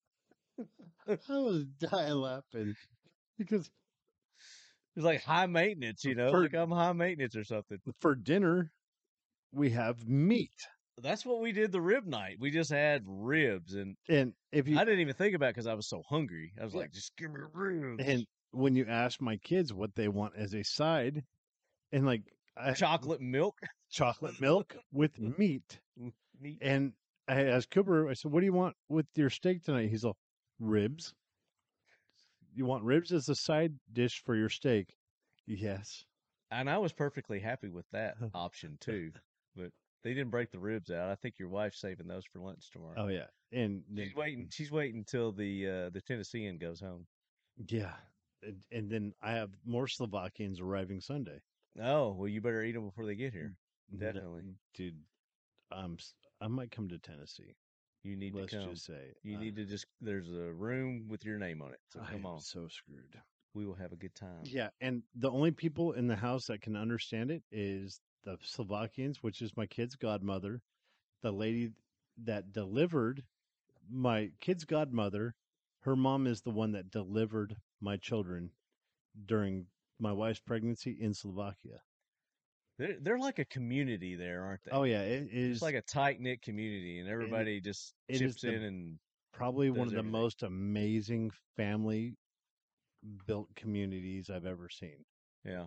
I was dying laughing because it's like high maintenance, you know? For- Like I'm high maintenance or something. for dinner we have meat, That's what we did the rib night. We just had ribs. And and if you I didn't even think about it because I was so hungry. I was Yeah. like, just give me ribs. and when you ask my kids what they want as a side, and like Chocolate milk. chocolate milk with meat, Meat. and I asked Cooper, I said, "What do you want with your steak tonight?" He's all, "Ribs." You want ribs as a side dish for your steak? Yes. And I was perfectly happy with that option too. But they didn't break the ribs out. I think your wife's saving those for lunch tomorrow. Oh yeah, and She's waiting. She's waiting until the Tennessean goes home. yeah, and then I have more Slovakians arriving Sunday. Oh well, you better eat them before they get here. No, Definitely. dude. I might come to Tennessee. You need Let's to come. just say You need to just. There's a room with your name on it. So I come am on. so screwed. We will have a good time. Yeah, and the only people in the house that can understand it is the Slovakians, which is my kid's godmother, the lady that delivered my kid's godmother. Her mom is the one that delivered my children during my wife's pregnancy in Slovakia. They're like a community there, aren't they? Oh yeah, it is It's like a tight knit community, and everybody just it is chips the- in and probably one does of the everything. most amazing family built communities I've ever seen. yeah.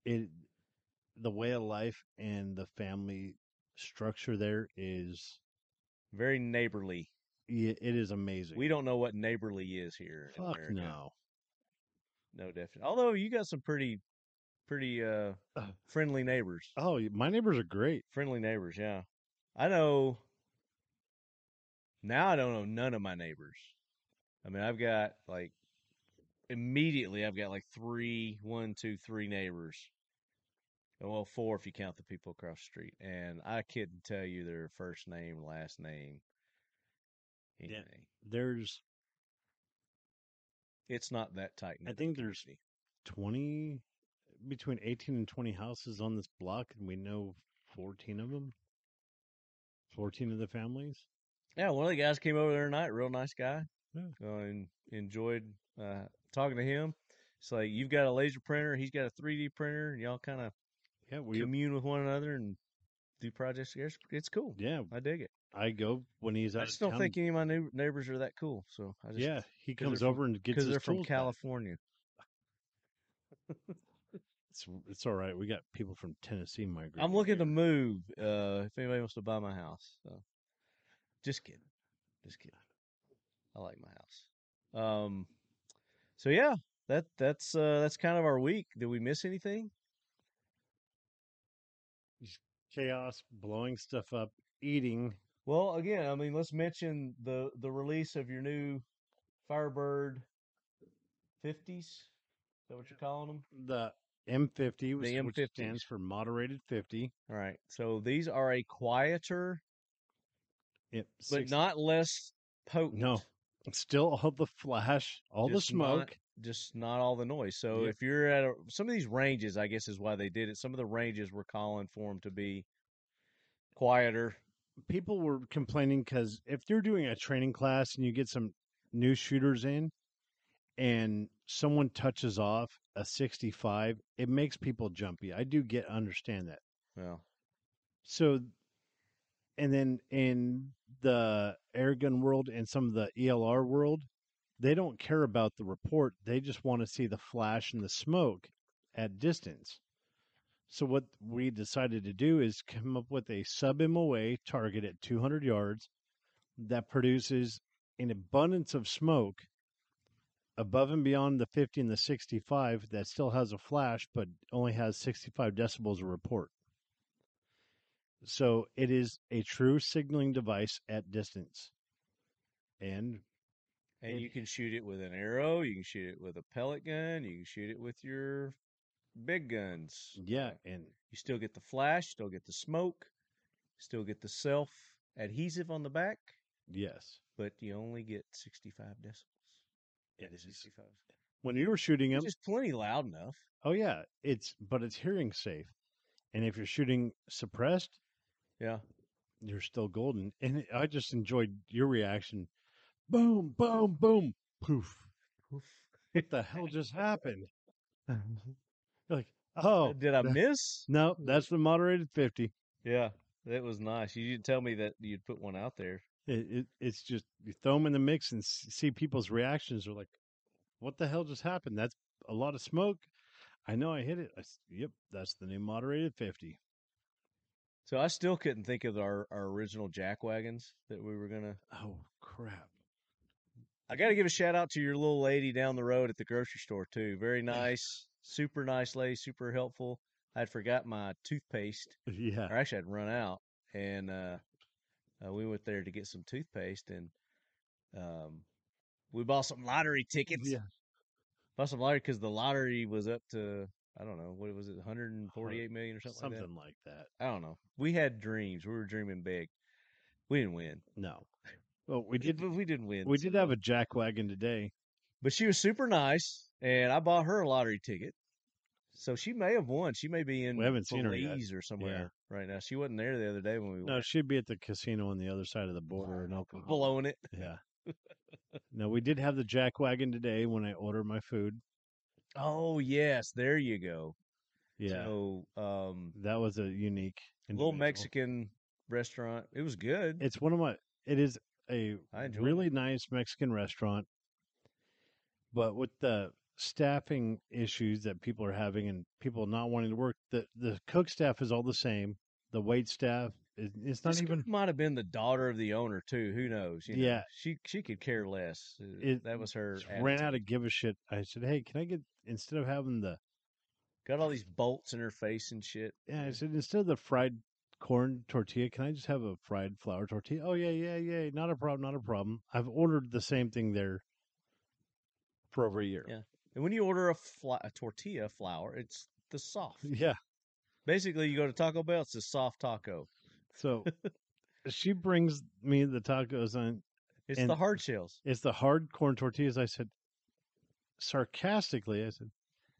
The way of life and the family structure there is Very neighborly. it is amazing. We don't know what neighborly is here in Fuck America. no. No, definitely. Although you got some pretty friendly neighbors. Oh, my neighbors are great. Friendly neighbors, yeah. I know. Now I don't know none of my neighbors. I mean, I've got like immediately I've got like three neighbors. Well, 4 if you count the people across the street, and I couldn't tell you their first name, last name, anything. There's It's not that tight. I think there's 20 between 18 and 20 houses on this block, and we know 14 of them. 14 of the families. Yeah, one of the guys came over there tonight, real nice guy. Yeah. And enjoyed talking to him. It's like you've got a laser printer, he's got a 3D printer, and y'all kind of Yeah, we commune with one another and do projects together. It's cool. yeah, I dig it. I go when he's out I of just don't town. think any of my neighbors are that cool. So I just Yeah, he 'cause comes they're over and gets because his they're from tools back. California. It's all right. We got people from Tennessee migrating. I'm looking to here. move. If anybody wants to buy my house, so just kidding, just kidding. I like my house. So yeah, that's kind of our week. Did we miss anything? Chaos, blowing stuff up, eating. Well, again, I mean, let's mention the release of your new Firebird 50s. Is that what you're calling them? The M50, which M50s. stands for moderated 50. All right. So these are a quieter, It, but not less potent. No, still all the flash, all the Just not- smoke. just not all the noise. So Yep. if you're at some of these ranges, I guess is why they did it. Some of the ranges were calling for them to be quieter. People were complaining because if you're doing a training class and you get some new shooters in and someone touches off a 65, it makes people jumpy. I do understand that. Well, So, and then in the airgun world and some of the ELR world, they don't care about the report. They just want to see the flash and the smoke at distance. So what we decided to do is come up with a sub-MOA target at 200 yards that produces an abundance of smoke above and beyond the 50 and the 65 that still has a flash but only has 65 decibels a report. So it is a true signaling device at distance. And you can shoot it with an arrow. You can shoot it with a pellet gun. You can shoot it with your big guns. yeah, and You still get the flash. Still get the smoke. Still get the self adhesive on the back. Yes. but you only get 65 decibels. It is. 65. When you were shooting them, Which is plenty loud enough. oh yeah, but it's hearing safe. And if you're shooting suppressed, Yeah. you're still golden. And I just enjoyed your reaction. Boom, boom, boom, poof. What the hell just happened? You're like, oh, Did I miss? no, that's the moderated 50. Yeah, that was nice. You didn't tell me that you'd put one out there. It's just you throw them in the mix and see people's reactions. Are like, what the hell just happened? That's a lot of smoke. I know I hit it. Yep, that's the new moderated 50. So I still couldn't think of our original jack wagons that we were gonna. Oh crap! I got to give a shout out to your little lady down the road at the grocery store too. Very nice, super nice lady, super helpful. I'd forgot my toothpaste, Yeah, or actually I'd run out, and we went there to get some toothpaste, and we bought some lottery tickets. yeah. Bought some lottery because the lottery was up to, I don't know, what was it, 148 million or something like that? Something like that. I don't know. We had dreams. We were dreaming big. We didn't win. No. Well, we did. But we didn't win. We did have a jack wagon today. But she was super nice, and I bought her a lottery ticket. So she may have won. She may be in We haven't seen her yet. Belize or somewhere right now. She wasn't there the other day when we No, went. she'd be at the casino on the other side of the border in Oklahoma. Blowing it. Yeah. No, we did have the jack wagon today when I ordered my food. Oh, yes. There you go. Yeah. So, That was a unique little individual. Mexican restaurant. It was good. It's it is a I enjoyed really nice Mexican restaurant, but with the staffing issues that people are having and people not wanting to work, the cook staff is all the same. The wait staff it's not This even. might have been the daughter of the owner too. Who knows? You know? Yeah. she could care less. That was her. Just ran out attitude. of give a shit. I said, "Hey, can I get instead of having the Got all these bolts in her face and shit. yeah?" I said, "Instead of the fried corn tortilla, can I just have a fried flour tortilla?" Oh yeah. Not a problem. Not a problem. I've ordered the same thing there for over a year. Yeah. And when you order a tortilla flour, it's the soft. Yeah. Basically, you go to Taco Bell, it's a soft taco. So she brings me the tacos on. It's And- the hard shells. It's the hard corn tortillas. I said, sarcastically, I said,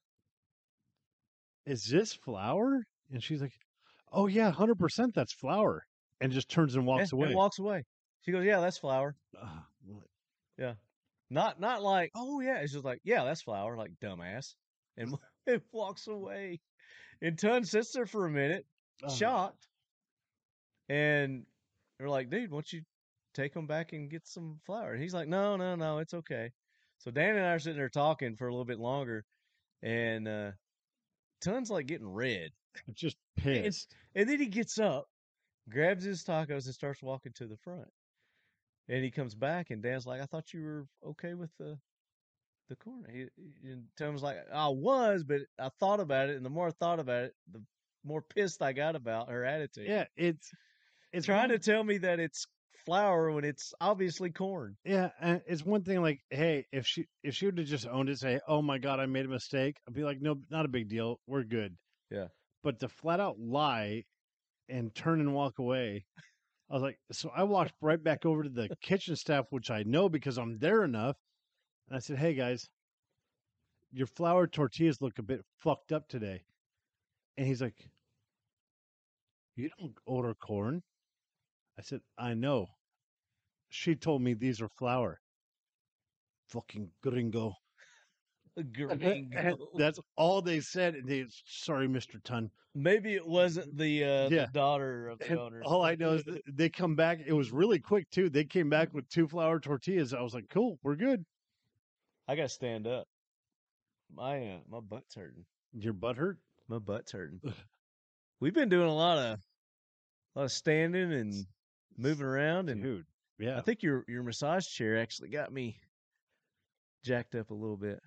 "Is this flour?" And she's like, "Oh yeah, 100% that's flour," and just turns and walks away. And walks away. She goes, "Yeah, that's flour." Ah, what? Yeah. Not like, "Oh yeah." It's just like, "Yeah, that's flour," like dumbass. And it walks away. And Tun sits there for a minute, Ah. shocked. And they're like, "Dude, why don't you take them back and get some flour?" And he's like, No, it's okay. So Dan and I are sitting there talking for a little bit longer, and Tun's like getting red. I'm just pissed. And then he gets up, grabs his tacos, and starts walking to the front. And he comes back, and Dan's like, "I thought you were okay with the corn." And Tun's like, "I was, but I thought about it, and the more I thought about it, the more pissed I got about her attitude." Yeah, it's Trying to tell me that it's flour when it's obviously corn. Yeah, and it's one thing like, hey, if she would have just owned it, say, "Oh my God, I made a mistake," I'd be like, "No, not a big deal, we're good." Yeah. But to flat out lie and turn and walk away, I was like, so I walked right back over to the kitchen staff, which I know because I'm there enough, and I said, "Hey guys, your flour tortillas look a bit fucked up today," and he's like, "You don't order corn." I said, "I know. She told me these are flour." Fucking gringo. Gringo. That's all they said. And they, "Sorry, Mr. Tun." Maybe it wasn't the Yeah. daughter of And the owner. all I know is that they come back. It was really quick too. They came back with 2 flour tortillas. I was like, "Cool, we're good." I gotta stand up. My butt's hurting. Your butt hurt? My butt's hurting. We've been doing a lot of standing and moving around, and Dude. Yeah. I think your massage chair actually got me jacked up a little bit.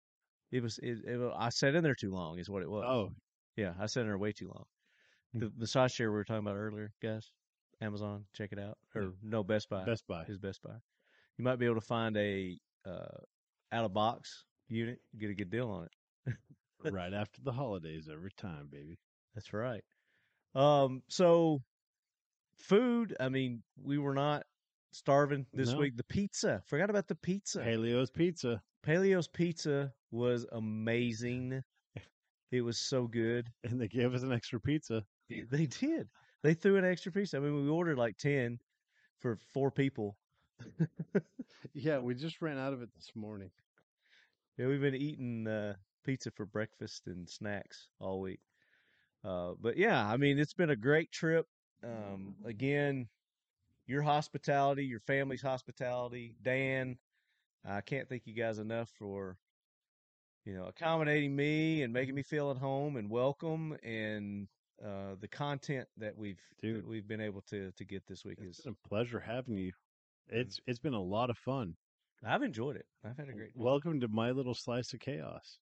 I sat in there too long, is what it was. Oh, Yeah, I sat in there way too long. The massage chair we were talking about earlier, guys, Amazon, check it out. Or no, Best Buy. Best Buy. Is Best Buy. You might be able to find a out of box unit, get a good deal on it. Right after the holidays every time, baby. That's right. So food, I mean, we were not starving this No. week. The pizza. Forgot about the pizza. Paleo's Pizza. Paleo's Pizza was amazing. It was so good. And they gave us an extra pizza. They did. They threw an extra pizza. I mean, we ordered like 10 for 4 people. Yeah, we just ran out of it this morning. Yeah, we've been eating pizza for breakfast and snacks all week. But yeah, I mean, it's been a great trip. Again, your hospitality, your family's hospitality, Dan, I can't thank you guys enough for, accommodating me and making me feel at home and welcome, and the content that we've been able to get this week It's is. been a pleasure having you. It's been a lot of fun. I've enjoyed it. I've had a great time. Welcome to my little slice of chaos.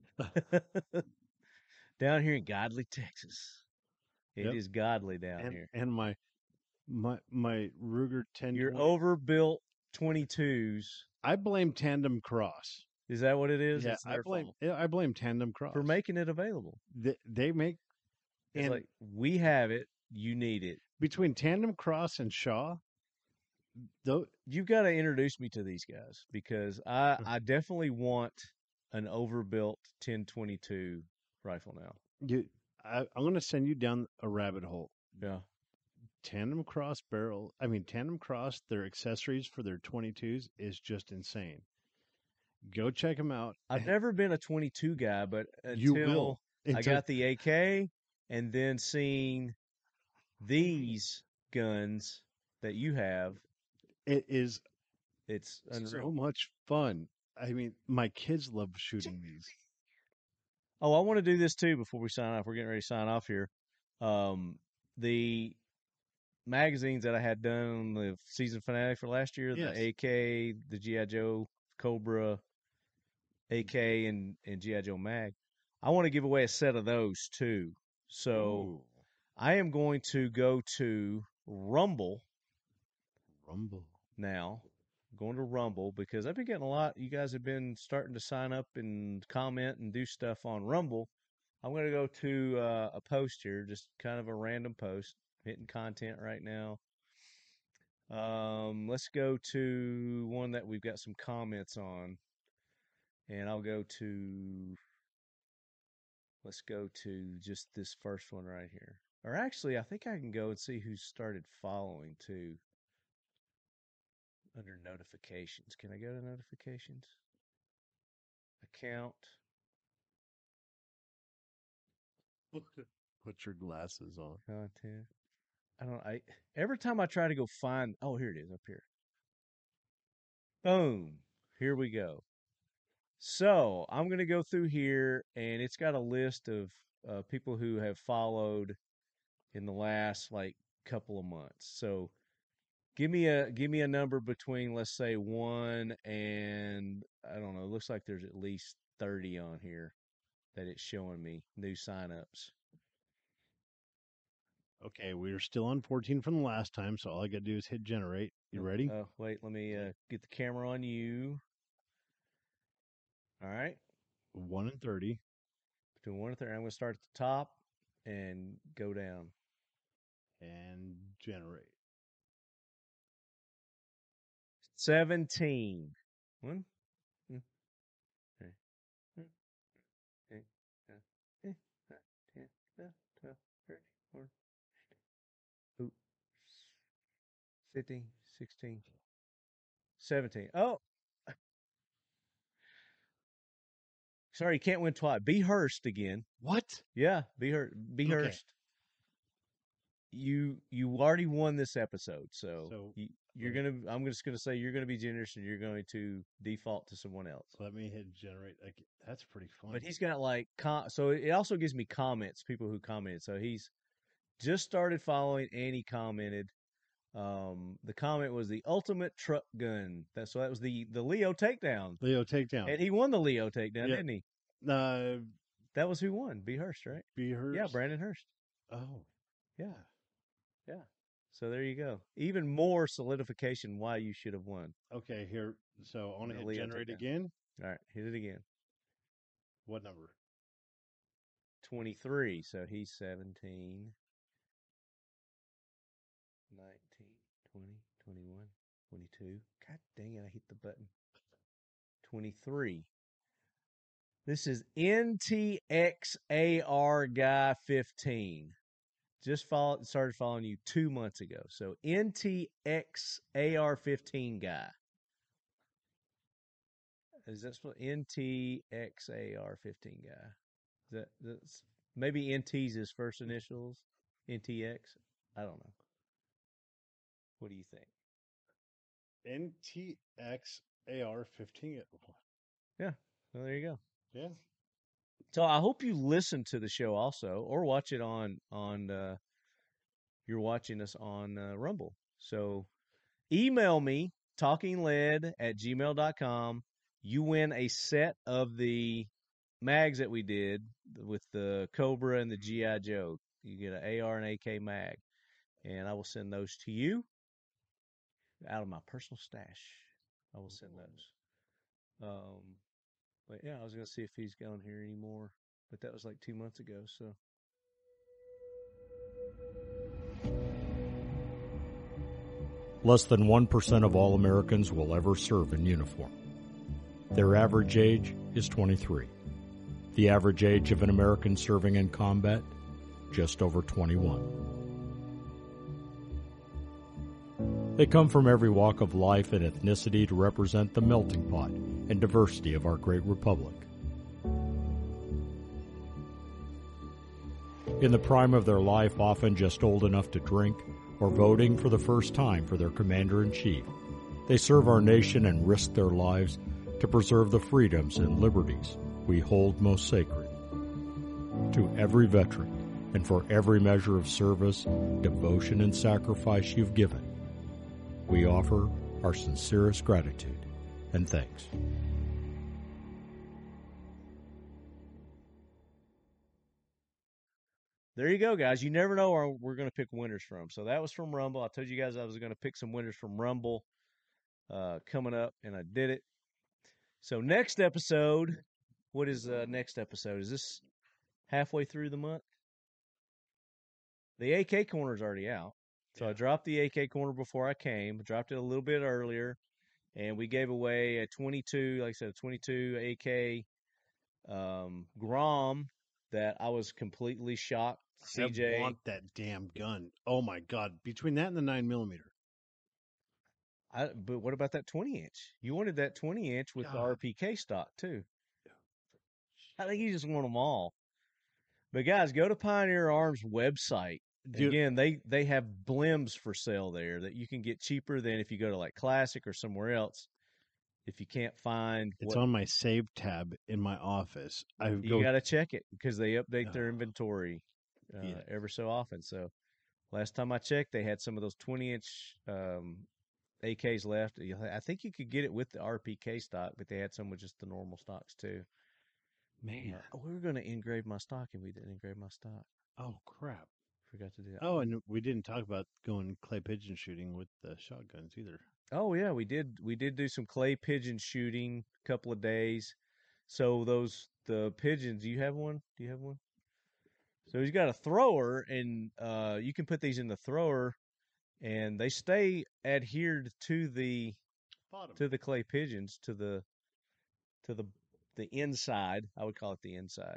Down here in godly Texas. It Yep. is godly down here. And my Ruger 1020. Your overbuilt 22s. I blame Tandem Cross. Is that what it is? Yeah, It's their fault I blame Tandem Cross for making it available. They make It's and like, we have it, you need it. between Tandem Cross and Shaw. Though You've got to introduce me to these guys, because I definitely want an overbuilt 1022 rifle now. I'm going to send you down a rabbit hole. Yeah. Tandem Cross, their accessories for their 22s is just insane. Go check them out. I've never been a 22 guy, but You until will. I got the AK and then seeing these guns that you have, It is it's unreal. so much fun. I mean, my kids love shooting these. Oh, I want to do this too before we sign off. We're getting ready to sign off here. The magazines that I had done on the season finale for last year, Yes. the AK, the G.I. Joe Cobra, AK, and G.I. Joe Mag. I want to give away a set of those too. So Ooh, I am going to go to Rumble Rumble. now. I'm going to Rumble because I've been getting a lot. You guys have been starting to sign up and comment and do stuff on Rumble. I'm going to go to a post here, just kind of a random post, hitting content right now. Let's go to one that we've got some comments on. And let's go to just this first one right here. Or actually, I think I can go and see who started following too. Under notifications. Can I go to notifications? Account. Put your glasses on. Content. Every time I try to go find, oh, here it is up here. Boom. Here we go. So I'm going to go through here, and it's got a list of people who have followed in the last couple of months. So give me a number between, let's say, 1 and, I don't know, it looks like there's at least 30 on here that it's showing me new signups. Okay, we're still on 14 from the last time, so all I got to do is hit generate. You ready? Oh, wait, let me get the camera on you. All right. 1 and 30. Between 1 and 30. I'm going to start at the top and go down. And generate. 17. 1, 2, 3, 4, 5, 6, 7, 8, 9, 10, 11, 12, 13, 14, 15, 16, 17. Oh, sorry, you can't win twice. Be Hurst again. What? Yeah, Be Hurst. Be Okay. Hurst. You already won this episode, so I'm just gonna say you're gonna be generous and you're going to default to someone else. Let me hit generate. That's pretty fun. But he's got so it also gives me comments, people who commented. So he's just started following and he commented. The comment was the ultimate truck gun. That was the Leo takedown. Leo takedown. And he won the Leo takedown, Yeah. didn't he? Uh, That was who won. B. Hurst, right? Be Hurst. Yeah, Brandon Hurst. Oh, Yeah. Yeah. So there you go. Even more solidification why you should have won. okay. Here, so I want to The hit Leo generate takedown. again. All right, hit it again. What number? 23. So he's 17, 19, 20, 21, 22. God dang it, I hit the button. 23. This is NTXAR Guy 15. Just started following you 2 months ago. So NTXAR 15 Guy. Is that spelled NTXAR 15 Guy? That's maybe NT's his first initials? NTX? I don't know. What do you think? NTXAR15. Yeah. Well, there you go. Yeah. So I hope you listen to the show also, or watch it on you're watching us on Rumble. So email me, talkingled@gmail.com. You win a set of the mags that we did with the Cobra and the G.I. Joe. You get an AR and AK mag, and I will send those to you out of my personal stash. I will send those. But yeah, I was going to see if he's going here anymore, but that was like 2 months ago. So Less than 1% of all Americans will ever serve in uniform. Their average age is 23. The average age of an American serving in combat, just over 21. They come from every walk of life and ethnicity to represent the melting pot and diversity of our great republic. In the prime of their life, often just old enough to drink, or voting for the first time for their commander-in-chief, they serve our nation and risk their lives to preserve the freedoms and liberties we hold most sacred. To every veteran, and for every measure of service, devotion, and sacrifice you've given, we offer our sincerest gratitude and thanks. there you go, guys. You never know where we're going to pick winners from. So that was from Rumble. I told you guys I was going to pick some winners from Rumble coming up, and I did it. So next episode, what is next episode? Is this halfway through the month? The AK corner is already out. So I dropped the AK corner before I came. Dropped it a little bit earlier, and we gave away a 22, like I said, a 22 AK Grom that I was completely shocked. CJ, I want that damn gun. Oh my god! Between that and the 9mm. But what about that 20-inch? You wanted that 20-inch with the RPK stock too. I think you just want them all. But guys, go to Pioneer Arms website. Dude. Again, they have blims for sale there that you can get cheaper than if you go to like Classic or somewhere else. If you can't find, it's on my save tab in my office. You got to check it because they update their inventory ever so often. So last time I checked, they had some of those 20-inch AKs left. I think you could get it with the RPK stock, but they had some with just the normal stocks too. Man, we were going to engrave my stock and we didn't engrave my stock. Oh crap! Forgot to do that. Oh, and we didn't talk about going clay pigeon shooting with the shotguns either. Oh yeah, we did. We did do some clay pigeon shooting a couple of days. So the pigeons. Do you have one? Do you have one? So he's got a thrower, and you can put these in the thrower, and they stay adhered to the Bottom. to the clay pigeons to the inside. I would call it the inside.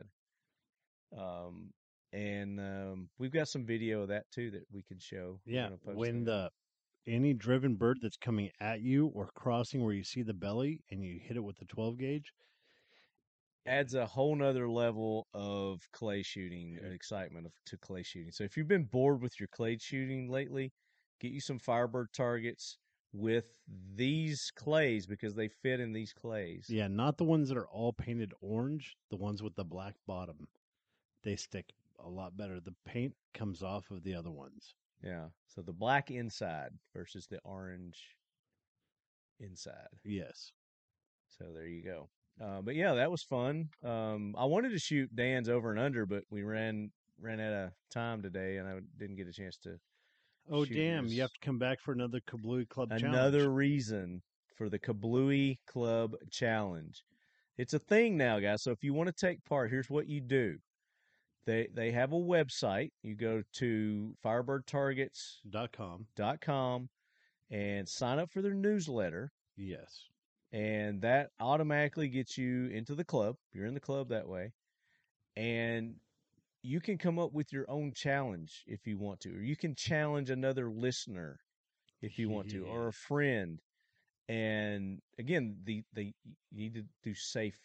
We've got some video of that too that we can show. Yeah, when any driven bird that's coming at you or crossing where you see the belly and you hit it with the 12 gauge, adds a whole nother level of clay shooting and excitement to clay shooting. So if you've been bored with your clay shooting lately, get you some Firebird targets with these clays because they fit in these clays. Yeah, not the ones that are all painted orange, the ones with the black bottom. They stick a lot better. The paint comes off of the other ones. Yeah, so the black inside versus the orange inside. Yes. So there you go. But yeah, that was fun. I wanted to shoot Dan's over and under, but we ran out of time today, and I didn't get a chance to. Oh damn! You have to come back for another Kablooey Club challenge. Another reason for the Kablooey Club challenge. It's a thing now, guys. So if you want to take part, here's what you do. They have a website. You go to firebirdtargets.com. and sign up for their newsletter. Yes. And that automatically gets you into the club. You're in the club that way. And you can come up with your own challenge if you want to, or you can challenge another listener if you want to, or a friend. And again, you need to do safe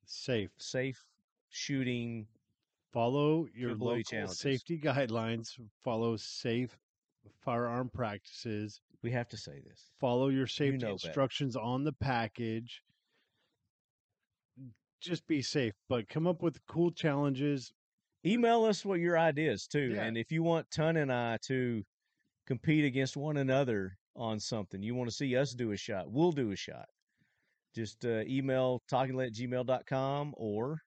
shooting. Follow your Kablooey local challenges. safety guidelines. Follow safe firearm practices. We have to say this. Follow your safety know instructions on the package. Just be safe, but come up with cool challenges. Email us what your ideas too. Yeah. And if you want Ton and I to compete against one another on something, you want to see us do a shot, we'll do a shot. Just email talkinglead@gmail.com or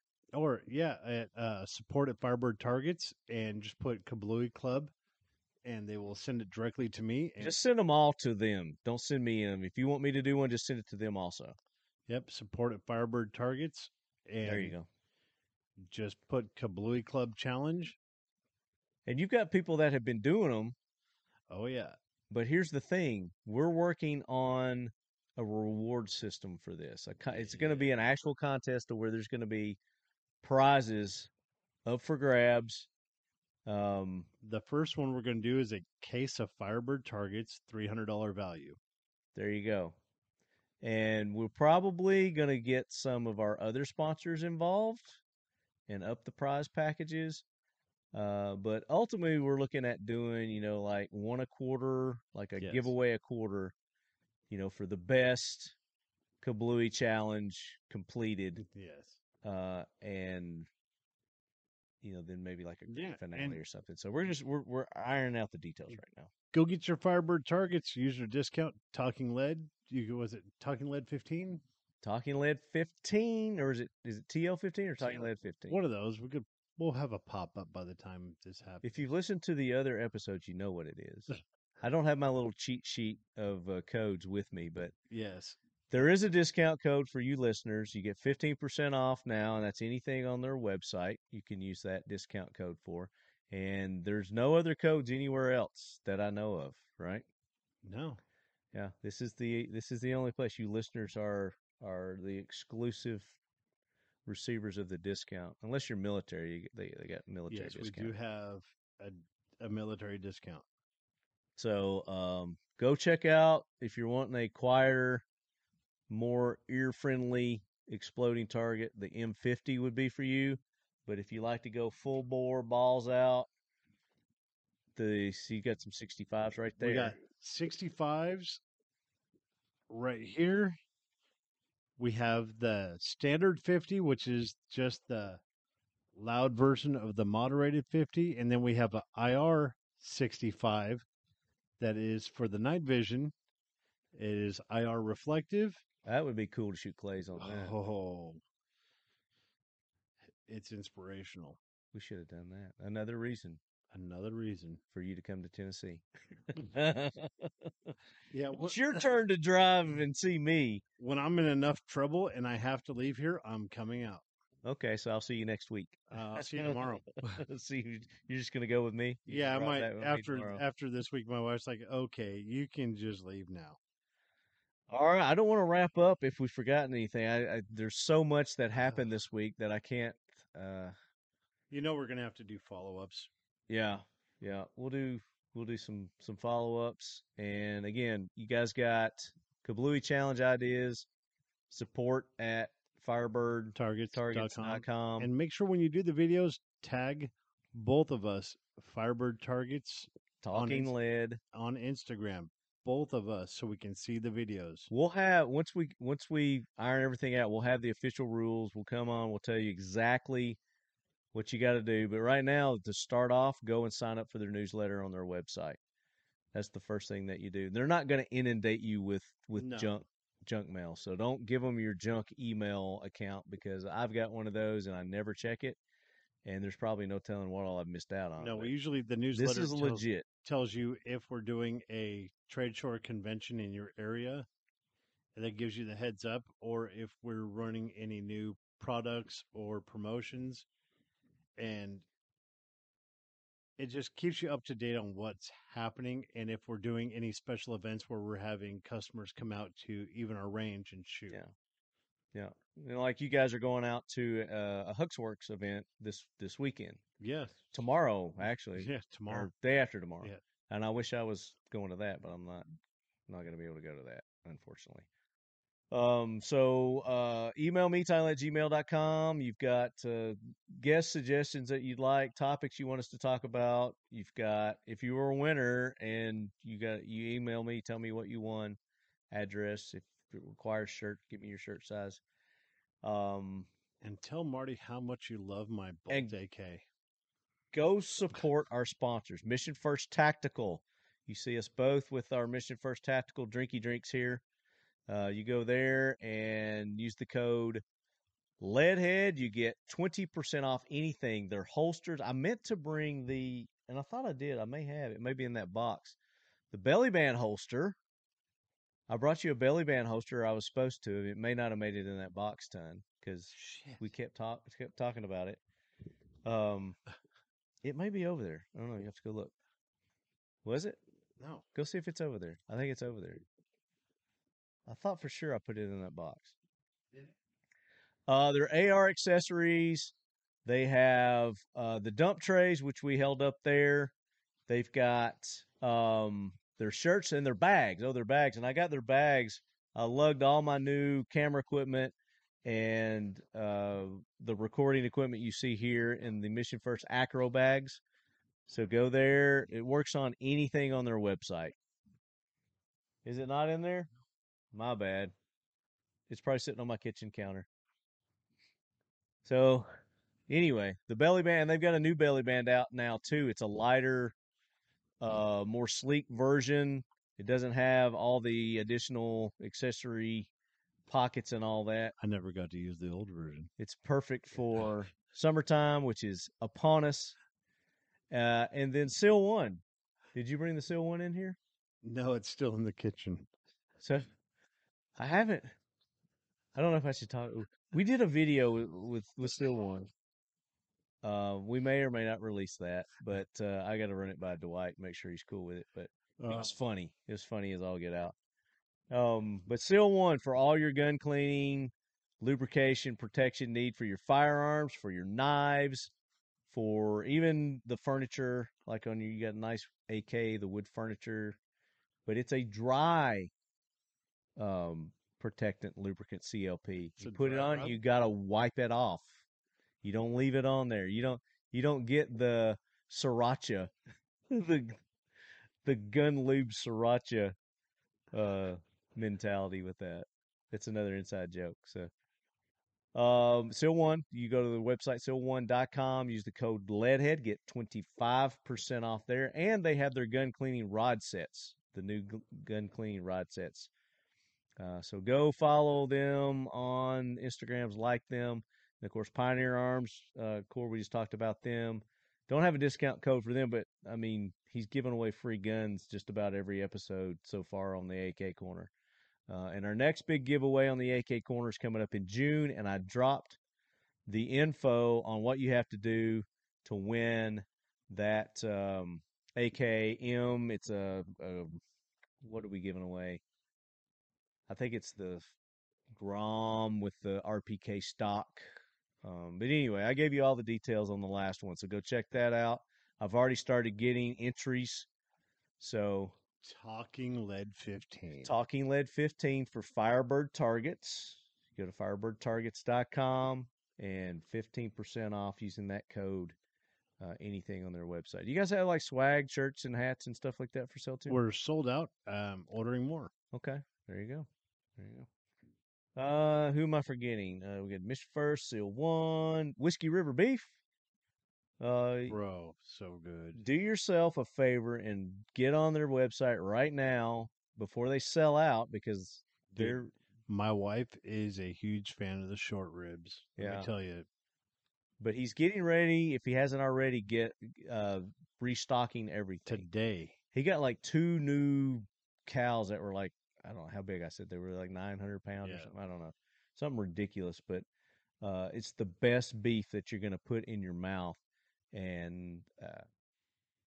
at support at Firebird Targets, and just put Kablooey Club, and they will send it directly to me. And just send them all to them. Don't send me them. If you want me to do one, just send it to them also. Yep, support at Firebird Targets. And there you go. Just put Kablooey Club Challenge. And you've got people that have been doing them. Oh, yeah. But here's the thing. We're working on a reward system for this. It's going to be an actual contest to where there's going to be prizes up for grabs. The first one we're going to do is a case of Firebird Targets, $300 value. There you go. And we're probably going to get some of our other sponsors involved and up the prize packages. But ultimately, we're looking at doing, like one a quarter, like a giveaway a quarter, for the best Kablooey challenge completed. Yes. And then maybe like a grand finale or something. So we're ironing out the details right now. Go get your Firebird Targets. Use your discount Talking Lead. Was it Talking Lead 15? Talking Lead 15, or is it TL 15 or Talking Lead 15? One of those. We'll have a pop up by the time this happens. If you've listened to the other episodes, you know what it is. I don't have my little cheat sheet of codes with me, but yes, there is a discount code for you listeners. You get 15% off now, and that's anything on their website. You can use that discount code for. And there's no other codes anywhere else that I know of, right? No. Yeah, this is the only place. You listeners are the exclusive receivers of the discount. Unless you're military, they got military discount. Yes, we do have a military discount. So go check out if you're wanting a quieter, more ear-friendly exploding target. The M50 would be for you. But if you like to go full bore, balls out, you got some 65s right there. We got 65s right here. We have the standard 50, which is just the loud version of the moderated 50. And then we have an IR 65 that is for the night vision. It is IR reflective. That would be cool to shoot clays on that. Oh, it's inspirational. We should have done that. Another reason for you to come to Tennessee. Yeah, it's your turn to drive and see me. When I'm in enough trouble and I have to leave here, I'm coming out. Okay, so I'll see you next week. I'll see you tomorrow. You're just gonna go with me? Yeah, I might after this week. My wife's like, "Okay, you can just leave now." All right, I don't want to wrap up if we've forgotten anything. There's so much that happened this week that I can't. We're gonna have to do follow-ups. Yeah, we'll do some follow-ups. And again, you guys got Kablooey challenge ideas. Support at Firebird Targets.com. And make sure when you do the videos, tag both of us, Firebird Targets, Talking Lead on Instagram. Both of us, so we can see the videos. We'll have once we iron everything out, we'll have the official rules. We'll come on. We'll tell you exactly what you got to do. But right now, to start off, go and sign up for their newsletter on their website. That's the first thing that you do. They're not going to inundate you with junk mail, so don't give them your junk email account, because I've got one of those and I never check it, and there's probably no telling what all I've missed out on. No, usually the newsletter this is legit. Tells you if we're doing a trade show or convention in your area, and that gives you the heads up, or if we're running any new products or promotions. And it just keeps you up to date on what's happening, and if we're doing any special events where we're having customers come out to even our range and shoot. Yeah. Yeah. You know, like you guys are going out to a Hooksworks event this weekend. Yes. Tomorrow, actually. Yeah, tomorrow. Or day after tomorrow. Yeah. And I wish I was going to that, but I'm not going to be able to go to that, unfortunately. So email me, tyler@gmail.com. You've got guest suggestions that you'd like, topics you want us to talk about. You've got, if you were a winner and you email me, tell me what you won, address, if it requires shirt, give me your shirt size. And tell Marty how much you love my Bolt AK. Go support our sponsors. Mission First Tactical. You see us both with our Mission First Tactical drinky drinks here. You go there and use the code Leadhead. You get 20% off anything. They're holsters. I meant to bring and I thought I did. I may have. It may be in that box. The belly band holster. I brought you a belly band holster. I was supposed to. It may not have made it in that box ton because we kept talking about it. It may be over there. I don't know. You have to go look. Was it? No. Go see if it's over there. I think it's over there. I thought for sure I put it in that box. Their AR accessories. They have the dump trays, which we held up there. They've got their shirts and their bags. Oh, their bags. And I got their bags. I lugged all my new camera equipment and the recording equipment you see here in the Mission First Acro bags. So go there. It works on anything on their website. Is it not in there? My bad. It's probably sitting on my kitchen counter. So anyway, the belly band, they've got a new belly band out now too. It's a lighter, more sleek version. It doesn't have all the additional accessory pockets and all that. I never got to use the old version. It's perfect for summertime, which is upon us. And then Seal 1. Did you bring the Seal 1 in here? No, it's still in the kitchen. So I haven't. I don't know if I should talk. We did a video with Seal 1. We may or may not release that, but I got to run it by Dwight, make sure he's cool with it. But it was funny. It was funny as all get out. But Seal 1 for all your gun cleaning, lubrication, protection need for your firearms, for your knives, for even the furniture. Like on you got a nice AK, the wood furniture, but it's a dry protectant lubricant CLP. You put it on, you gotta wipe it off. You don't leave it on there. You don't get the sriracha, the gun lube sriracha mentality with that. It's another inside joke. So Seal 1, you go to the website seal1.com, use the code Leadhead, get 25% off there, and they have their gun cleaning rod sets, the new gun cleaning rod sets. So go follow them on Instagrams, like them. And of course, Pioneer Arms, Core, we just talked about them. Don't have a discount code for them, but I mean, he's giving away free guns just about every episode so far on the AK Corner. And our next big giveaway on the AK Corner is coming up in June, and I dropped the info on what you have to do to win that AKM. It's what are we giving away? I think it's the Grom with the RPK stock. But anyway, I gave you all the details on the last one, so go check that out. I've already started getting entries. So Talking Lead 15. Talking Lead 15 for Firebird targets. Go to firebirdtargets.com and 15% off using that code. Anything on their website. You guys have like swag, shirts, and hats and stuff like that for sale too? We're sold out. Ordering more. Okay, there you go. There you go. Who am I forgetting? We got Mission First, Seal 1, Whiskey River Beef. Bro, so good. Do yourself a favor and get on their website right now before they sell out, because they're. My wife is a huge fan of the short ribs. Let me tell you. But he's getting ready, if he hasn't already, restocking everything. Today. He got like 2 new cows that were like, I don't know how big I said they were, like 900 pounds or something. I don't know. Something ridiculous, but it's the best beef that you're going to put in your mouth. And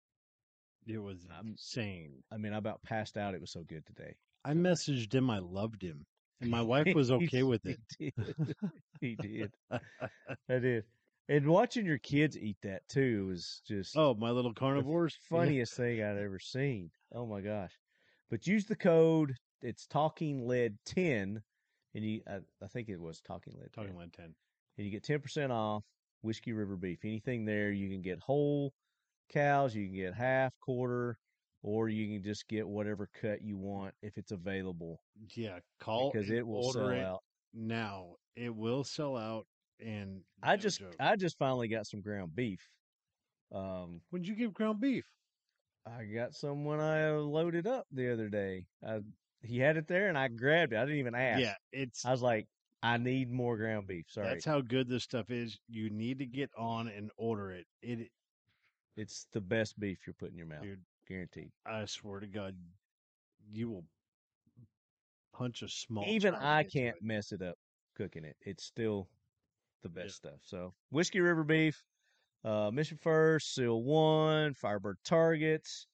It was insane. I mean, I about passed out. It was so good today. I messaged him. I loved him. And my wife was okay with it. He did. He did. I did. And watching your kids eat that too was just Oh, my little carnivores. the funniest thing I'd ever seen. Oh my gosh! But use the code. It's Talking Lead 10, and I think it was Talking Lead 10. Talking Lead 10. And you get 10% off Whiskey River Beef. Anything there, you can get whole cows, you can get half, quarter, or you can just get whatever cut you want if it's available. Yeah, call because and it will order sell it out. now. It will sell out, and I no just joke. finally got some ground beef. When did you get ground beef? I got some when I loaded up the other day. He had it there, and I grabbed it. I didn't even ask. Yeah, it's I was like, I need more ground beef. Sorry. that's how good this stuff is. You need to get on and order it. It's the best beef you're putting in your mouth. Dude, Guaranteed. I swear to God, you will punch a small. Even child I into can't it. mess it up cooking it. It's still the best stuff. So Whiskey River Beef, Mission First, Seal 1, Firebird Targets,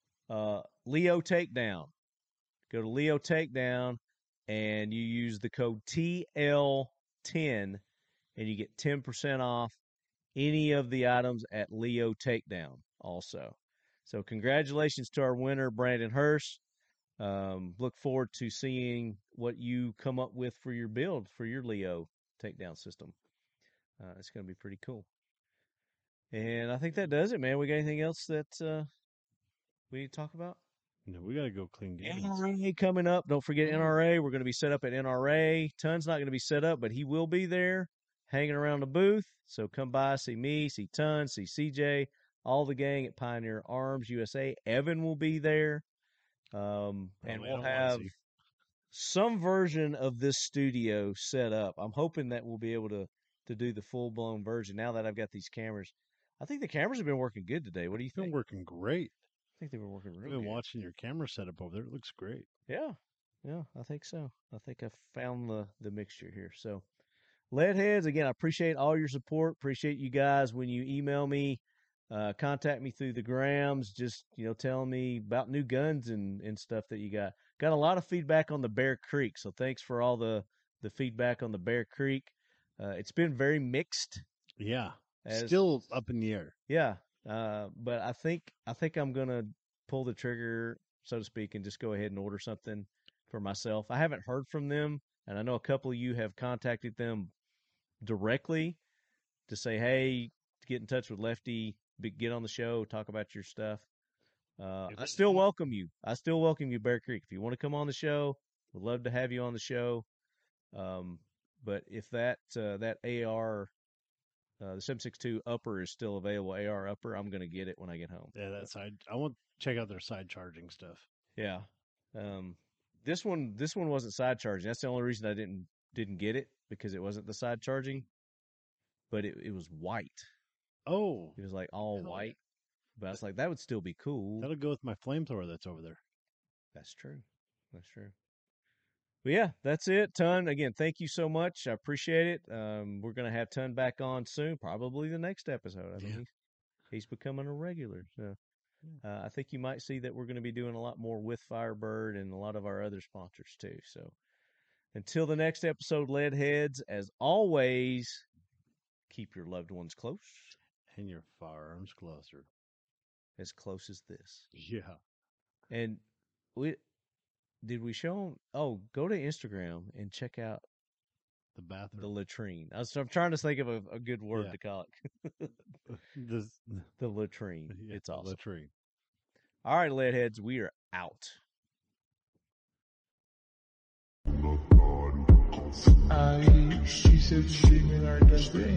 Leo Takedown. Go to Leo Takedown and you use the code TL10 and you get 10% off any of the items at Leo Takedown also. So congratulations to our winner, Brandon Hurst. Look forward to seeing what you come up with for your build for your Leo takedown system. It's going to be pretty cool. And I think that does it, man. We got anything else that we need to talk about? No, we got to go clean games. NRA coming up. Don't forget NRA. We're going to be set up at NRA. Tun's not going to be set up, but he will be there hanging around the booth. So come by, see me, see Tun, see CJ, all the gang at Pioneer Arms USA. Evan will be there. And we'll have some version of this studio set up. I'm hoping that we'll be able to do the full-blown version now that I've got these cameras. I think the cameras have been working good today. What do you It's been think? working great. I think they've been working I've really been good. watching your camera setup over there. It looks great. Yeah, I think so. I think I've found the mixture here. So, Leadheads, again, I appreciate all your support. Appreciate you guys when you email me, contact me through the grams, just, telling me about new guns and stuff that you got. Got a lot of feedback on the Bear Creek, so thanks for all the feedback on the Bear Creek. It's been very mixed. Yeah, still up in the air. Yeah, but I think I'm gonna pull the trigger, so to speak, and just go ahead and order something for myself. I haven't heard from them, and I know a couple of you have contacted them directly to say, "Hey, get in touch with Lefty, get on the show, talk about your stuff." I still welcome you. Bear Creek. If you want to come on the show, we'd love to have you on the show. But if that AR, the 7.62 upper is still available, AR upper, I'm going to get it when I get home. Yeah, that side. I want to check out their side charging stuff. Yeah. This one wasn't side charging. That's the only reason I didn't get it, because it wasn't the side charging, but it was white. Oh, It was like all white. But I was like, that would still be cool. that'll go with my flamethrower that's over there. That's true. But yeah, that's it. Tun, again, thank you so much. I appreciate it. We're going to have Tun back on soon, probably the next episode. I mean, he's becoming a regular. So I think you might see that we're going to be doing a lot more with Firebird and a lot of our other sponsors too. So until the next episode, Leadheads, as always, keep your loved ones close. And your firearms closer. As close as this. Yeah. And did we show them? Oh, go to Instagram and check out The bathroom. the latrine. I'm trying to think of a good word to call it. The latrine. Yeah, It's awesome. latrine. All right, Leadheads, we are out. She said she didn't our destiny.